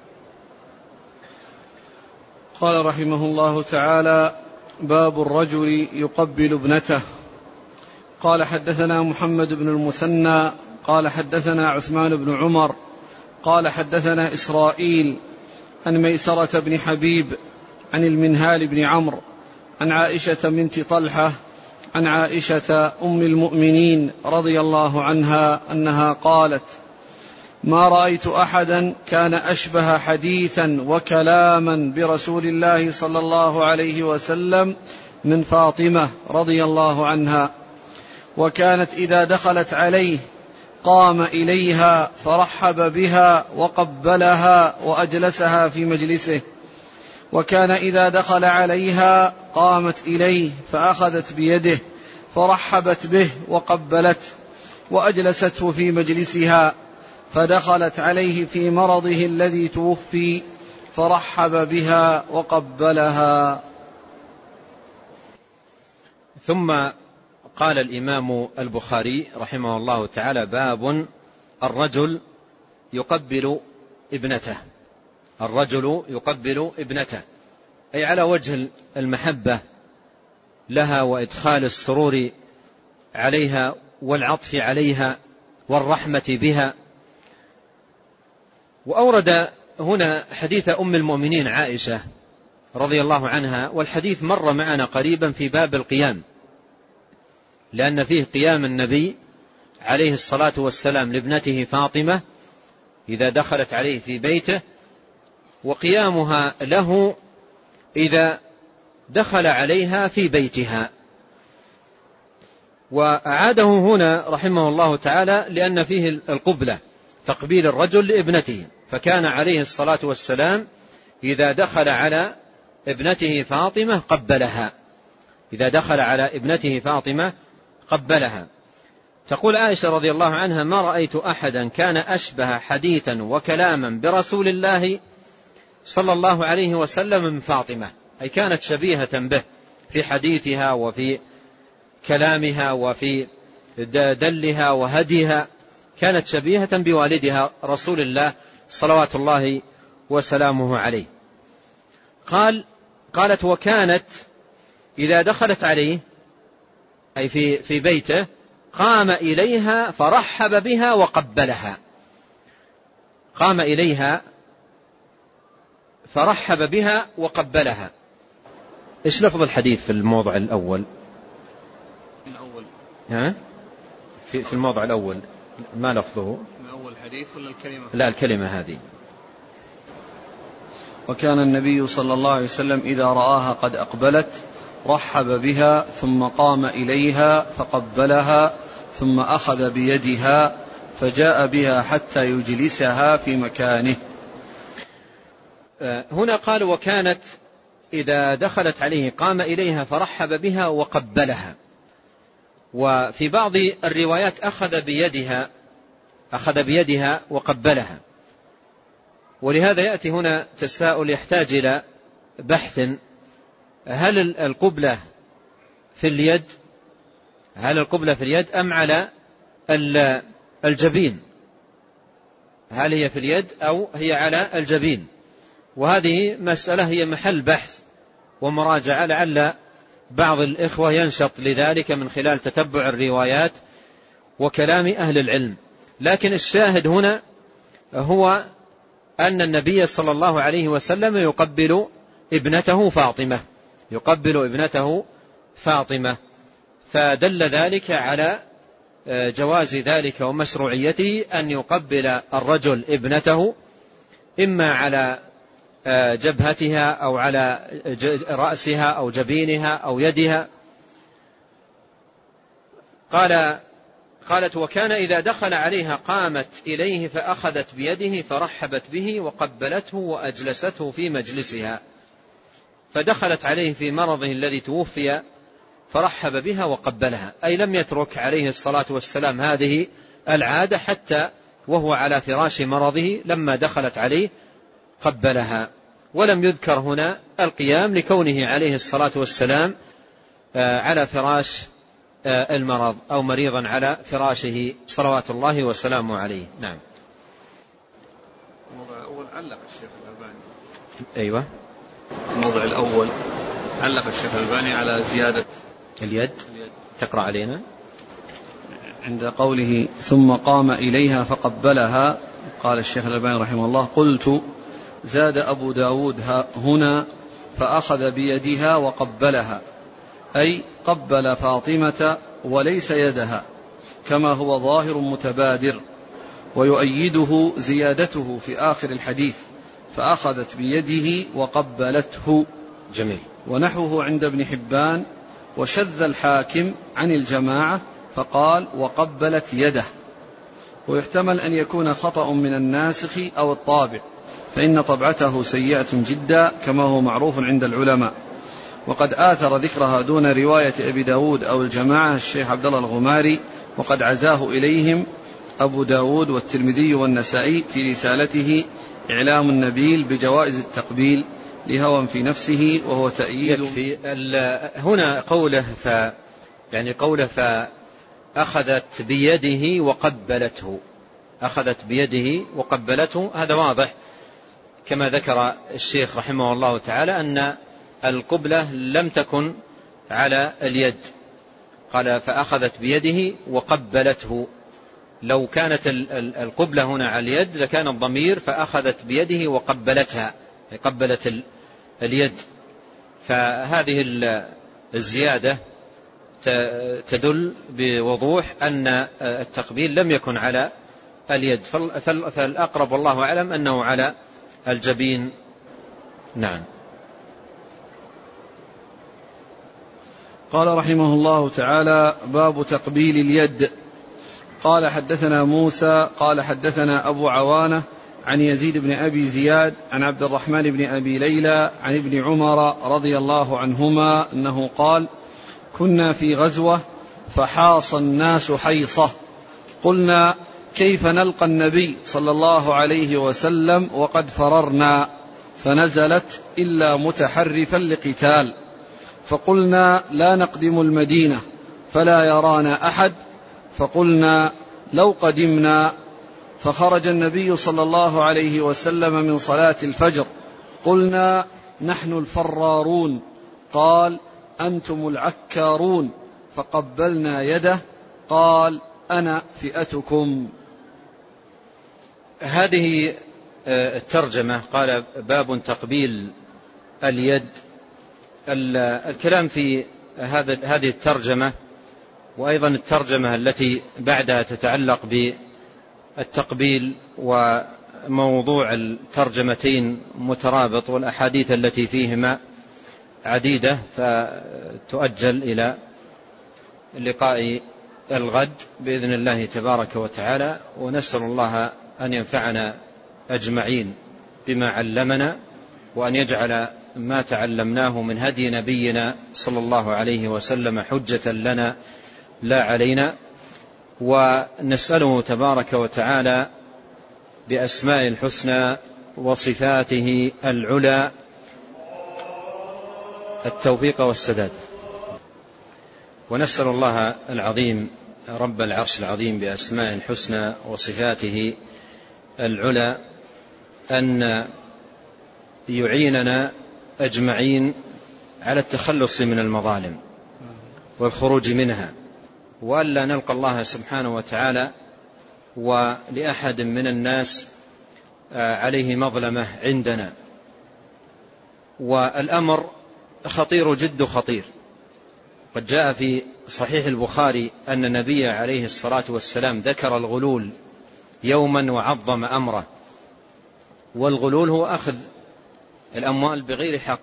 قال رحمه الله تعالى: باب الرجل يقبل ابنته. قال حدثنا محمد بن المثنى قال حدثنا عثمان بن عمر قال حدثنا إسرائيل عن ميسرة بن حبيب عن المنهال بن عمرو عن عائشة بنت طلحة عن عائشة أم المؤمنين رضي الله عنها أنها قالت: ما رأيت أحدا كان أشبه حديثا وكلاما برسول الله صلى الله عليه وسلم من فاطمة رضي الله عنها، وكانت إذا دخلت عليه قام إليها فرحب بها وقبلها وأجلسها في مجلسه، وكان إذا دخل عليها قامت إليه فأخذت بيده فرحبت به وقبلته وأجلسته في مجلسها، فدخلت عليه في مرضه الذي توفي فرحب بها وقبلها. ثم قال الإمام البخاري رحمه الله تعالى: باب الرجل يقبل ابنته. الرجل يقبل ابنته أي على وجه المحبة لها وإدخال السرور عليها والعطف عليها والرحمة بها. وأورد هنا حديث أم المؤمنين عائشة رضي الله عنها، والحديث مر معنا قريبا في باب القيام، لأن فيه قيام النبي عليه الصلاة والسلام لابنته فاطمة إذا دخلت عليه في بيته، وقيامها له إذا دخل عليها في بيتها. وأعاده هنا رحمه الله تعالى لأن فيه القبلة، تقبيل الرجل لابنته، فكان عليه الصلاة والسلام إذا دخل على ابنته فاطمة قبلها، إذا دخل على ابنته فاطمة قبلها. تقول عائشة رضي الله عنها: ما رأيت أحدا كان أشبه حديثا وكلاما برسول الله صلى الله عليه وسلم من فاطمة، أي كانت شبيهة به في حديثها وفي كلامها وفي دلها وهديها، كانت شبيهة بوالدها رسول الله صلوات الله وسلامه عليه. قال قالت: وكانت إذا دخلت عليه أي في في بيته قام إليها فرحب بها وقبلها. قام إليها فرحب بها وقبلها. إيش لفظ الحديث في الموضع الأول؟ الأول ها؟ في في الموضع الأول ما لفظه؟ الأول حديث ولا الكلمة؟ لا، الكلمة هذه. وكان النبي صلى الله عليه وسلم إذا رآها قد أقبلت رحب بها ثم قام إليها فقبلها ثم أخذ بيدها فجاء بها حتى يجلسها في مكانه. هنا قال وكانت إذا دخلت عليه قام إليها فرحب بها وقبلها، وفي بعض الروايات أخذ بيدها أخذ بيدها وقبلها. ولهذا يأتي هنا تساؤل يحتاج إلى بحث: هل القبلة في اليد هل القبلة في اليد أم على الجبين؟ هل هي في اليد أو هي على الجبين؟ وهذه مسألة هي محل بحث ومراجعة، لعل بعض الإخوة ينشط لذلك من خلال تتبع الروايات وكلام أهل العلم. لكن الشاهد هنا هو أن النبي صلى الله عليه وسلم يقبل ابنته فاطمة يقبل ابنته فاطمة فدل ذلك على جواز ذلك ومشروعيته أن يقبل الرجل ابنته إما على جبهتها أو على رأسها أو جبينها أو يدها. قال قالت وكان إذا دخل عليها قامت إليه فأخذت بيده فرحبت به وقبلته وأجلسته في مجلسها، فدخلت عليه في مرضه الذي توفي فرحب بها وقبلها، أي لم يترك عليه الصلاة والسلام هذه العادة حتى وهو على فراش مرضه، لما دخلت عليه قبلها. ولم يذكر هنا القيام لكونه عليه الصلاة والسلام على فراش المرض أو مريضا على فراشه صلوات الله وسلامه عليه. نعم. الموضع الأول علق الشيخ الألباني. أيوة. الموضع الأول علق الشيخ الألباني على زيادة اليد. تقرأ علينا عند قوله ثم قام إليها فقبلها. قال الشيخ الألباني رحمه الله: قلت زاد أبو داود هنا فأخذ بيدها وقبلها، أي قبل فاطمة وليس يدها، كما هو ظاهر متبادر، ويؤيده زيادته في آخر الحديث فأخذت بيده وقبلته. جميل. ونحوه عند ابن حبان، وشذ الحاكم عن الجماعة فقال وقبلت يده. ويحتمل أن يكون خطأ من الناسخ أو الطابع، فإن طبعته سيئة جدا كما هو معروف عند العلماء، وقد آثر ذكرها دون رواية أبي داود أو الجماعة الشيخ عبد الله الغماري، وقد عزاه إليهم أبو داود والترمذي والنسائي في رسالته إعلام النبيل بجوائز التقبيل لهوى في نفسه، وهو تأييد في هنا قوله ف يعني قوله فأخذت بيده وقبلته أخذت بيده وقبلته هذا واضح كما ذكر الشيخ رحمه الله تعالى أن القبلة لم تكن على اليد. قال فأخذت بيده وقبلته، لو كانت القبلة هنا على اليد لكان الضمير فأخذت بيده وقبلتها، قبلت اليد. فهذه الزيادة تدل بوضوح أن التقبيل لم يكن على اليد، فالأقرب والله أعلم أنه على الجبين. نعم. قال رحمه الله تعالى: باب تقبيل اليد. قال حدثنا موسى قال حدثنا أبو عوانة عن يزيد بن أبي زياد عن عبد الرحمن بن أبي ليلى عن ابن عمر رضي الله عنهما أنه قال: كنا في غزوة فحاص الناس حيصة، قلنا كيف نلقى النبي صلى الله عليه وسلم وقد فررنا، فنزلت إلا متحرفا لقتال، فقلنا لا نقدم المدينة فلا يرانا أحد، فقلنا لو قدمنا، فخرج النبي صلى الله عليه وسلم من صلاة الفجر، قلنا نحن الفرارون، قال أنتم العكارون، فقبلنا يده، قال أنا فئتكم. هذه الترجمة قال باب تقبيل اليد. الكلام في هذه الترجمة وأيضا الترجمة التي بعدها تتعلق بالتقبيل، وموضوع الترجمتين مترابط والأحاديث التي فيهما عديدة فتؤجل إلى لقاء الغد بإذن الله تبارك وتعالى، ونسأل الله أن ينفعنا أجمعين بما علمنا، وأن يجعل ما تعلمناه من هدي نبينا صلى الله عليه وسلم حجة لنا لا علينا. ونسأله تبارك وتعالى بأسماء الحسنى وصفاته العلى التوفيق والسداد. ونسأل الله العظيم رب العرش العظيم بأسماء الحسنى وصفاته العلى أن يعيننا أجمعين على التخلص من المظالم والخروج منها، وألا نلقى الله سبحانه وتعالى ولأحد من الناس عليه مظلمة عندنا. والأمر خطير جد خطير. قد جاء في صحيح البخاري أن النبي عليه الصلاة والسلام ذكر الغلول يوما وعظم أمره. والغلول هو أخذ الأموال بغير حق،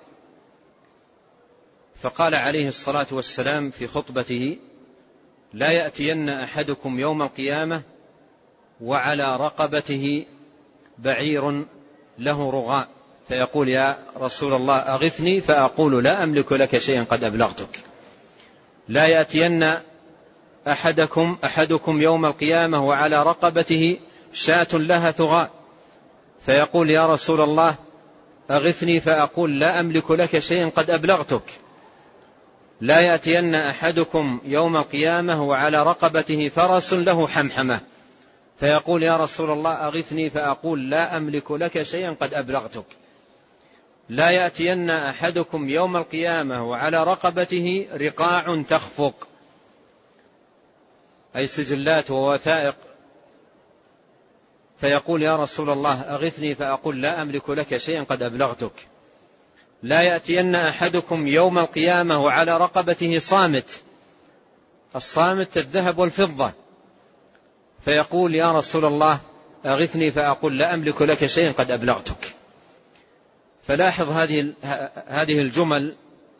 فقال عليه الصلاة والسلام في خطبته: لا يأتين أحدكم يوم القيامة وعلى رقبته بعير له رغاء، فيقول: يا رسول الله أغثني، فأقول: لا أملك لك شيئا قد أبلغتك. لا يأتين أحدكم أحدكم يوم القيامة وعلى رقبته شاة لها ثغاء، فيقول: يا رسول الله أغثني، فأقول: لا أملك لك شيئا قد أبلغتك. لا يأتين أحدكم يوم القيامة وعلى رقبته فرس له حمحمة، فيقول: يا رسول الله أغثني، فأقول: لا أملك لك شيئا قد أبلغتك. لا يأتين أحدكم يوم القيامة وعلى رقبته رقاع تخفق، أي سجلات ووثائق، فيقول: يا رسول الله أغثني، فأقول: لا أملك لك شيئا قد أبلغتك. لا يأتين أحدكم يوم القيامة وعلى رقبته صامت، الصامت الذهب والفضة، فيقول: يا رسول الله أغثني، فأقول: لا أملك لك شيئا قد أبلغتك. فلاحظ هذه هذه الجمل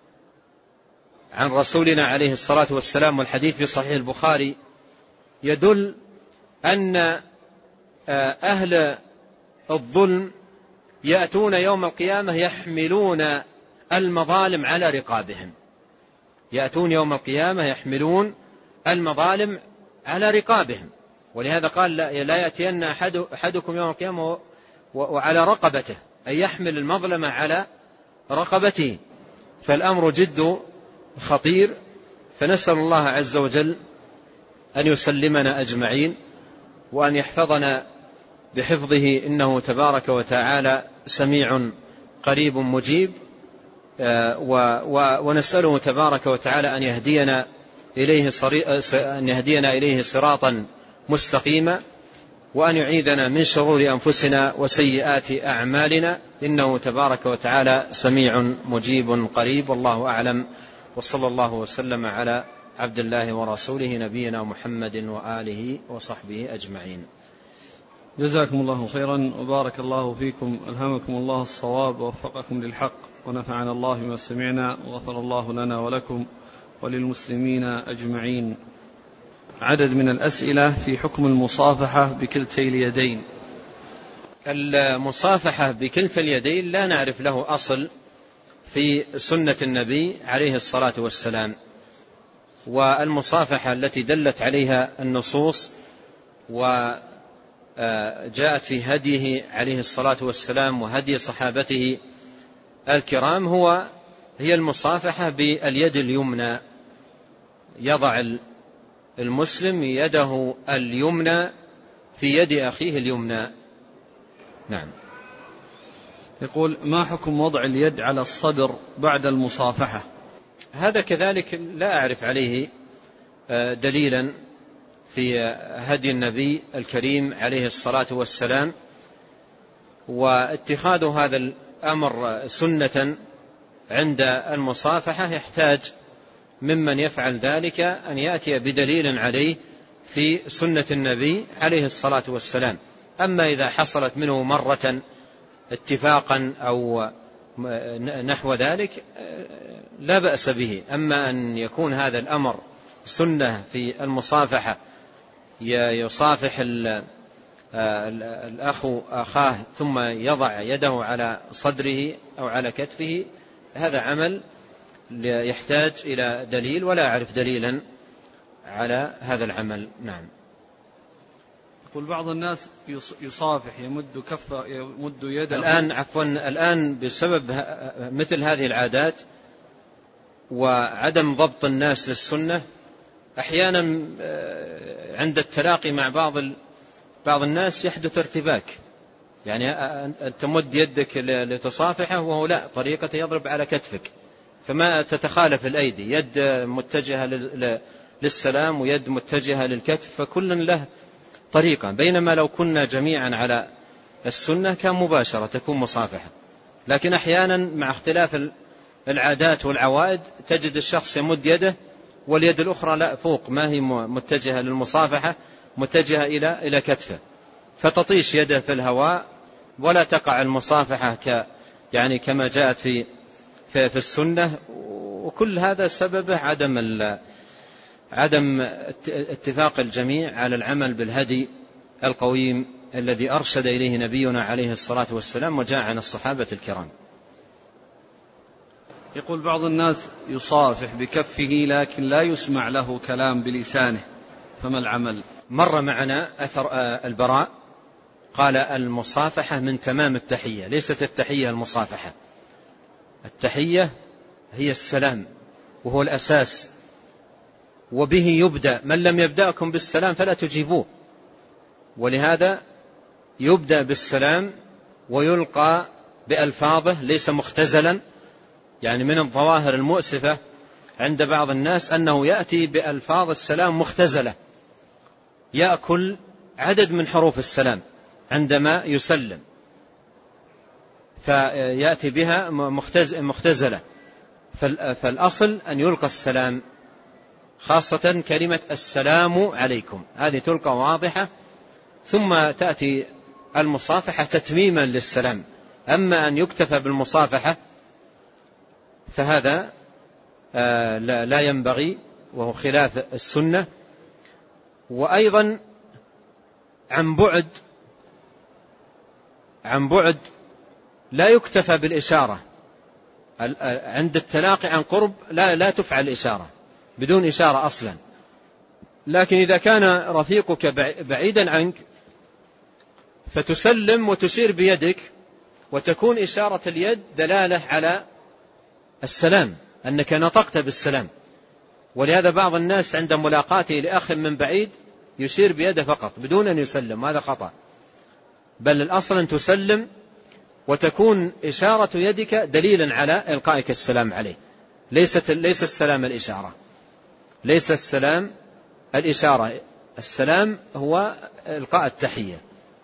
عن رسولنا عليه الصلاة والسلام، والحديث في صحيح البخاري يدل أن أهل الظلم يأتون يوم القيامة يحملون المظالم على رقابهم. يأتون يوم القيامة يحملون المظالم على رقابهم، ولهذا قال: لا يأتين أحد أحدكم يوم القيامة وعلى رقبته، أي يحمل المظلمة على رقبته. فالأمر جد خطير، فنسأل الله عز وجل أن يسلمنا أجمعين، وأن يحفظنا بحفظه، إنه تبارك وتعالى سميع قريب مجيب. ونسأله تبارك وتعالى أن يهدينا إليه أن يهدينا إليه صراطا مستقيما، وأن يعيذنا من شرور أنفسنا وسيئات أعمالنا، إنه تبارك وتعالى سميع مجيب قريب. والله أعلم، وصلى الله وسلم على عبد الله ورسوله نبينا محمد وآله وصحبه أجمعين. جزاكم الله خيرا وبارك الله فيكم، ألهمكم الله الصواب ووفقكم للحق، ونفعنا الله بما سمعنا، وغفر الله لنا ولكم وللمسلمين أجمعين. عدد من الأسئلة في حكم المصافحة بكلتي اليدين. المصافحة بكلتا اليدين لا نعرف له أصل في سنة النبي عليه الصلاة والسلام، والمصافحة التي دلت عليها النصوص وجاءت في هديه عليه الصلاة والسلام وهدي صحابته الكرام هو هي المصافحة باليد اليمنى. يضع المسلم يده اليمنى في يد أخيه اليمنى. نعم. يقول: ما حكم وضع اليد على الصدر بعد المصافحة؟ هذا كذلك لا أعرف عليه دليلا في هدي النبي الكريم عليه الصلاة والسلام، واتخاذ هذا الأمر سنة عند المصافحة يحتاج ممن يفعل ذلك أن يأتي بدليل عليه في سنة النبي عليه الصلاة والسلام. أما إذا حصلت منه مرة اتفاقا أو نحو ذلك لا بأس به. أما أن يكون هذا الأمر سنة في المصافحة، يصافح الأخ أخاه ثم يضع يده على صدره أو على كتفه، هذا عمل يحتاج إلى دليل، ولا أعرف دليلا على هذا العمل. نعم. يقول بعض الناس يصافح، يمد كفه، يمد يده. الآن عفوا الآن بسبب مثل هذه العادات وعدم ضبط الناس للسنة، أحيانا عند التلاقي مع بعض بعض الناس يحدث ارتباك، يعني أن تمد يدك لتصافحه وهو لا، طريقته يضرب على كتفك، فما تتخالف الأيدي، يد متجهة للسلام ويد متجهة للكتف، فكل له طريقة. بينما لو كنا جميعا على السنة كان مباشرة تكون مصافحة، لكن أحيانا مع اختلاف العادات والعوائد تجد الشخص يمد يده واليد الأخرى لا، فوق، ما هي متجهة للمصافحة، متجهة إلى إلى كتفه، فتطيش يده في الهواء ولا تقع المصافحة ك يعني كما جاءت في في, في السنة. وكل هذا سببه عدم عدم اتفاق الجميع على العمل بالهدي القويم الذي أرشد إليه نبينا عليه الصلاة والسلام وجاء عن الصحابة الكرام. يقول بعض الناس يصافح بكفه لكن لا يسمع له كلام بلسانه، فما العمل؟ مر معنا أثر البراء قال المصافحة من تمام التحية، ليست التحية المصافحة، التحية هي السلام وهو الأساس، وبه يبدأ، من لم يبدأكم بالسلام فلا تجيبوه، ولهذا يبدأ بالسلام ويلقى بألفاظه ليس مختزلا. يعني من الظواهر المؤسفة عند بعض الناس أنه يأتي بألفاظ السلام مختزلة، يأكل عدد من حروف السلام عندما يسلم فيأتي بها مختزلة، فالأصل أن يلقى السلام، خاصة كلمة السلام عليكم هذه تلقى واضحة، ثم تأتي المصافحة تتميما للسلام. أما أن يكتفى بالمصافحة فهذا لا ينبغي وهو خلاف السنة. وأيضا عن بعد عن بعد لا يكتفى بالإشارة، عند التلاقي عن قرب لا لا تفعل إشارة بدون إشارة أصلا، لكن إذا كان رفيقك بعيدا عنك فتسلم وتشير بيدك وتكون إشارة اليد دلالة على السلام أنك نطقت بالسلام. ولهذا بعض الناس عند ملاقاته لأخ من بعيد يشير بيده فقط بدون أن يسلم، هذا خطأ، بل الأصل أن تسلم وتكون إشارة يدك دليلا على إلقائك السلام عليه، ليست ليس السلام الإشارة، ليس السلام الإشارة، السلام هو إلقاء التحية.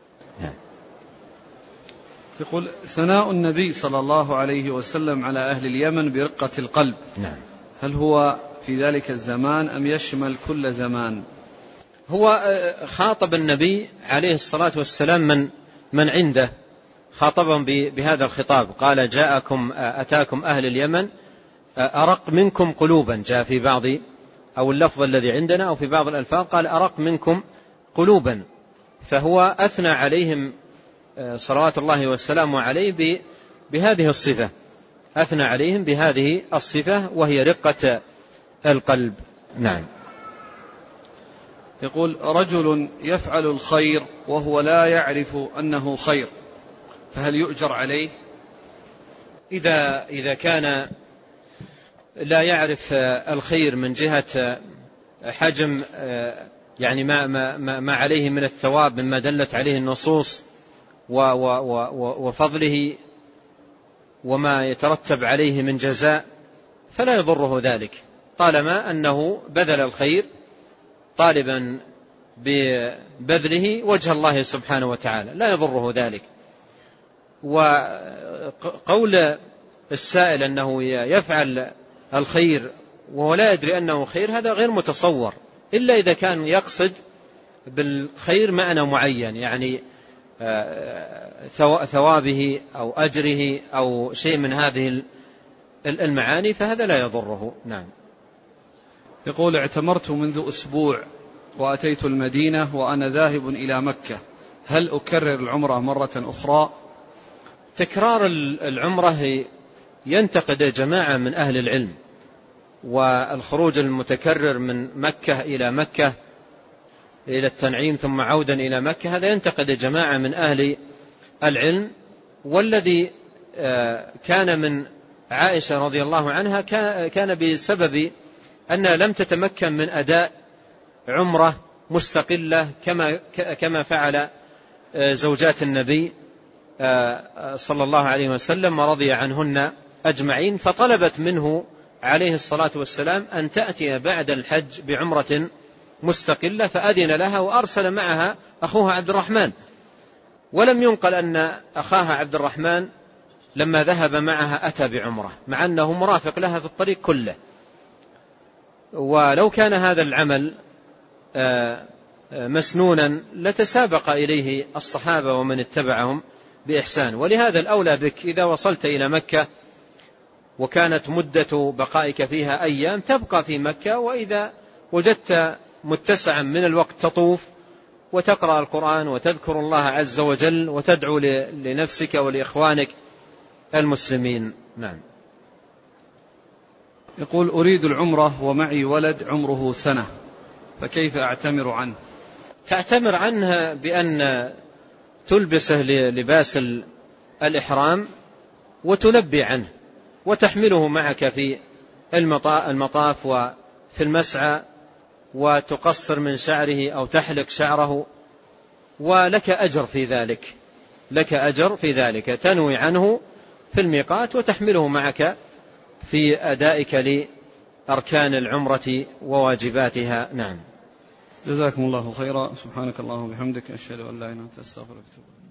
يقول ثناء النبي صلى الله عليه وسلم على أهل اليمن برقة القلب، نعم، هل هو في ذلك الزمان أم يشمل كل زمان؟ هو خاطب النبي عليه الصلاة والسلام من من عنده، خاطبهم بهذا الخطاب، قال جاءكم أتاكم أهل اليمن أرق منكم قلوبا، جاء في بعض أو اللفظ الذي عندنا أو في بعض الألفاظ قال أرق منكم قلوبا، فهو أثنى عليهم صلوات الله والسلام عليه بهذه الصفة، أثنى عليهم بهذه الصفة وهي رقة القلب. نعم. يقول رجل يفعل الخير وهو لا يعرف أنه خير، فهل يؤجر عليه؟ إذا إذا كان لا يعرف الخير من جهة حجم يعني ما ما ما عليه من الثواب مما دلت عليه النصوص وفضله وما يترتب عليه من جزاء، فلا يضره ذلك طالما أنه بذل الخير طالبا ببذله وجه الله سبحانه وتعالى، لا يضره ذلك. وقول السائل أنه يفعل الخير وهو لا يدري أنه خير هذا غير متصور، إلا إذا كان يقصد بالخير معنى معين، يعني ثوابه أو أجره أو شيء من هذه المعاني فهذا لا يضره. نعم. يقول: اعتمرت منذ أسبوع وأتيت المدينة وأنا ذاهب إلى مكة، هل أكرر العمرة مرة أخرى؟ تكرار العمرة ينتقد جماعة من أهل العلم، والخروج المتكرر من مكة إلى مكة إلى التنعيم ثم عودا إلى مكة هذا ينتقد جماعة من أهل العلم. والذي كان من عائشة رضي الله عنها كان بسبب أنها لم تتمكن من أداء عمرة مستقلة كما كما فعل زوجات النبي صلى الله عليه وسلم ورضي عنهن أجمعين، فطلبت منه عليه الصلاة والسلام أن تأتي بعد الحج بعمرة مستقلة، فأذن لها وأرسل معها أخوها عبد الرحمن. ولم ينقل أن أخاها عبد الرحمن لما ذهب معها أتى بعمرة، مع أنه مرافق لها في الطريق كله. ولو كان هذا العمل مسنونا لتسابق إليه الصحابة ومن اتبعهم بإحسان. ولهذا الأولى بك إذا وصلت إلى مكة وكانت مدة بقائك فيها أيام تبقى في مكة، وإذا وجدت متسعا من الوقت تطوف وتقرأ القرآن وتذكر الله عز وجل وتدعو لنفسك ولإخوانك المسلمين. نعم. يقول: أريد العمرة ومعي ولد عمره سنة، فكيف أعتمر عنه؟ تعتمر عنه بأن تلبسه لباس الإحرام وتلبي عنه وتحمله معك في المطاف وفي المسعى وتقصر من شعره أو تحلق شعره، ولك أجر في ذلك، لك أجر في ذلك، تنوي عنه في الميقات وتحمله معك في أدائك لأركان العمرة وواجباتها. نعم. جزاكم الله خيرا. سبحانك اللهم وبحمدك، أشهد أن لا إله إلا أنت، أستغفرك وأتوب إليك.